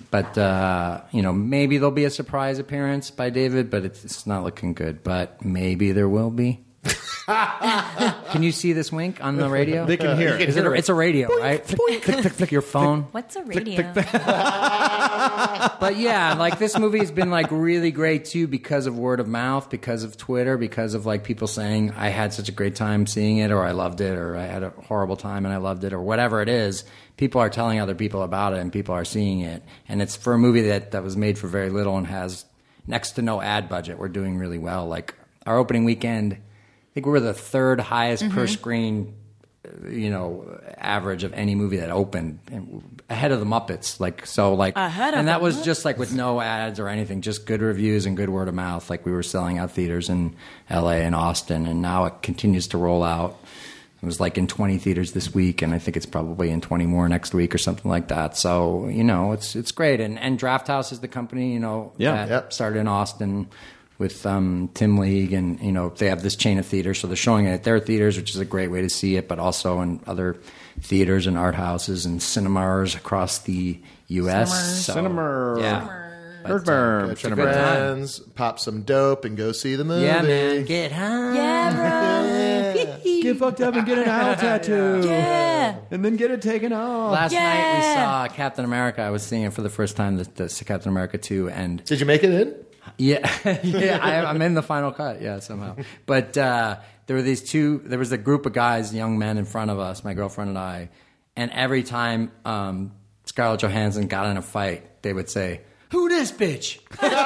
But, uh, you know, maybe there'll be a surprise appearance by David, but it's, it's not looking good. But maybe there will be. Can you see this wink on the radio? They can hear it. Is it a, it's a radio, right? Flick, flick, flick, flick your phone. What's a radio? But yeah, like this movie has been like really great too because of word of mouth, because of Twitter, because of like people saying I had such a great time seeing it, or I loved it, or I had a horrible time and I loved it, or whatever it is. People are telling other people about it and people are seeing it. And it's for a movie that, that was made for very little and has next to no ad budget. We're doing really well. Like our opening weekend, I think we were the third highest mm-hmm. per screen, you know, average of any movie that opened, ahead of the Muppets. Like so, like, ahead of and that the was Muppets? Just like with no ads or anything, just good reviews and good word of mouth. Like we were selling out theaters in L A and Austin, and now it continues to roll out. It was like in twenty theaters this week, and I think it's probably in twenty more next week or something like that. So you know, it's it's great. And and Draft House is the company, you know, Yeah. that Yep. started in Austin with um, Tim League, and you know they have this chain of theaters, so they're showing it at their theaters, which is a great way to see it, but also in other theaters and art houses and cinemas across the U S. So, Cinema. yeah. Bird But, uh, Berm. it's a Cinema. good time. Friends, pop some dope, and go see the movie. Yeah, man, get high. Yeah, bro. Get fucked up and get an owl tattoo. Yeah. And then get it taken off. Last Yeah. night we saw Captain America. I was seeing it for the first time, the, the Captain America two, and Did you make it in? yeah, yeah, I, I'm in the final cut, yeah, somehow. But uh, there were these two. There was a group of guys, young men, in front of us, my girlfriend and I, and every time um, Scarlett Johansson got in a fight, they would say, "Who this bitch?"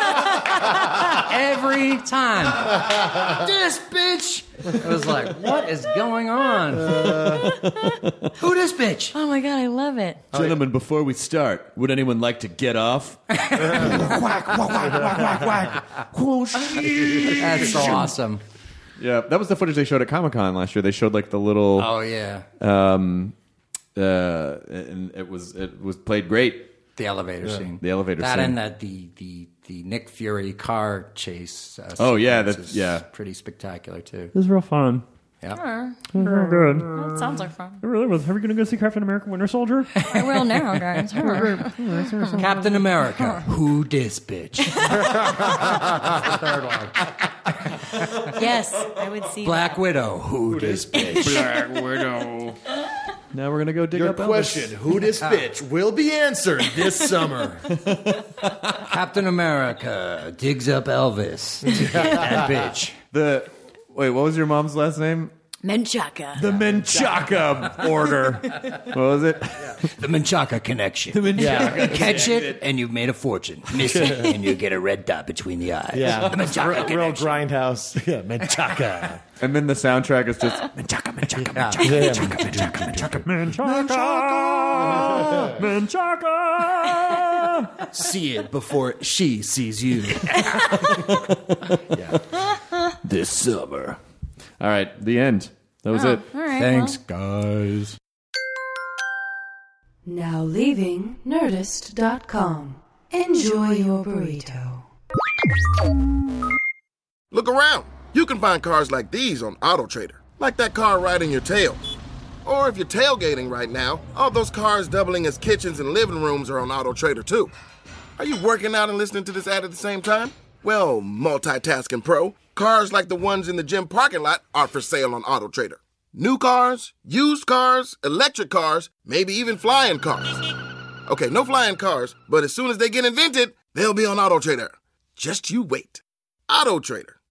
Every time, this bitch. It was like, what is going on? Uh, Who this bitch? Oh my god, I love it. Gentlemen, before we start, would anyone like to get off? That's so awesome. Yeah, that was the footage they showed at Comic-Con last year. They showed like the little... Oh yeah, Um, uh, and it was it was played great. the elevator scene. The elevator that scene. and that the the the Nick Fury car chase. Uh, Oh, yeah, sequence that- is yeah. pretty spectacular too. It was real fun. Yeah. Real good. That sounds like fun. It really was. Are we going to go see Captain America Winter Soldier? I will now, guys. Captain America. Who dis bitch? That's the third one. Yes, I would see Black Widow. Who dis bitch? Black Widow. Now we're gonna go dig Your up Elvis. question, who this bitch, will be answered this summer. Captain America digs up Elvis to get that bitch. The wait, what was your mom's last name? Menchaca. The Menchaca order. What was it? The Menchaca connection. The Menchaca. Catch it and you've made a fortune. Miss it and you get a red dot between the eyes. Yeah, The Menchaca real, real connection. grindhouse. Yeah, Menchaca. And then the soundtrack is just Menchaca, Menchaca, Yeah. Menchaca, Menchaca, Menchaca, Menchaca. Menchaca! See it before she sees you. this summer. All right, the end. That was Oh, it. all right, Thanks, well. guys. Now leaving Nerdist dot com. Enjoy your burrito. Look around. You can find cars like these on AutoTrader, like that car riding your tail. Or if you're tailgating right now, all those cars doubling as kitchens and living rooms are on AutoTrader too. Are you working out and listening to this ad at the same time? Well, multitasking pro, cars like the ones in the gym parking lot are for sale on AutoTrader. New cars, used cars, electric cars, maybe even flying cars. Okay, no flying cars, but as soon as they get invented, they'll be on AutoTrader. Just you wait. AutoTrader.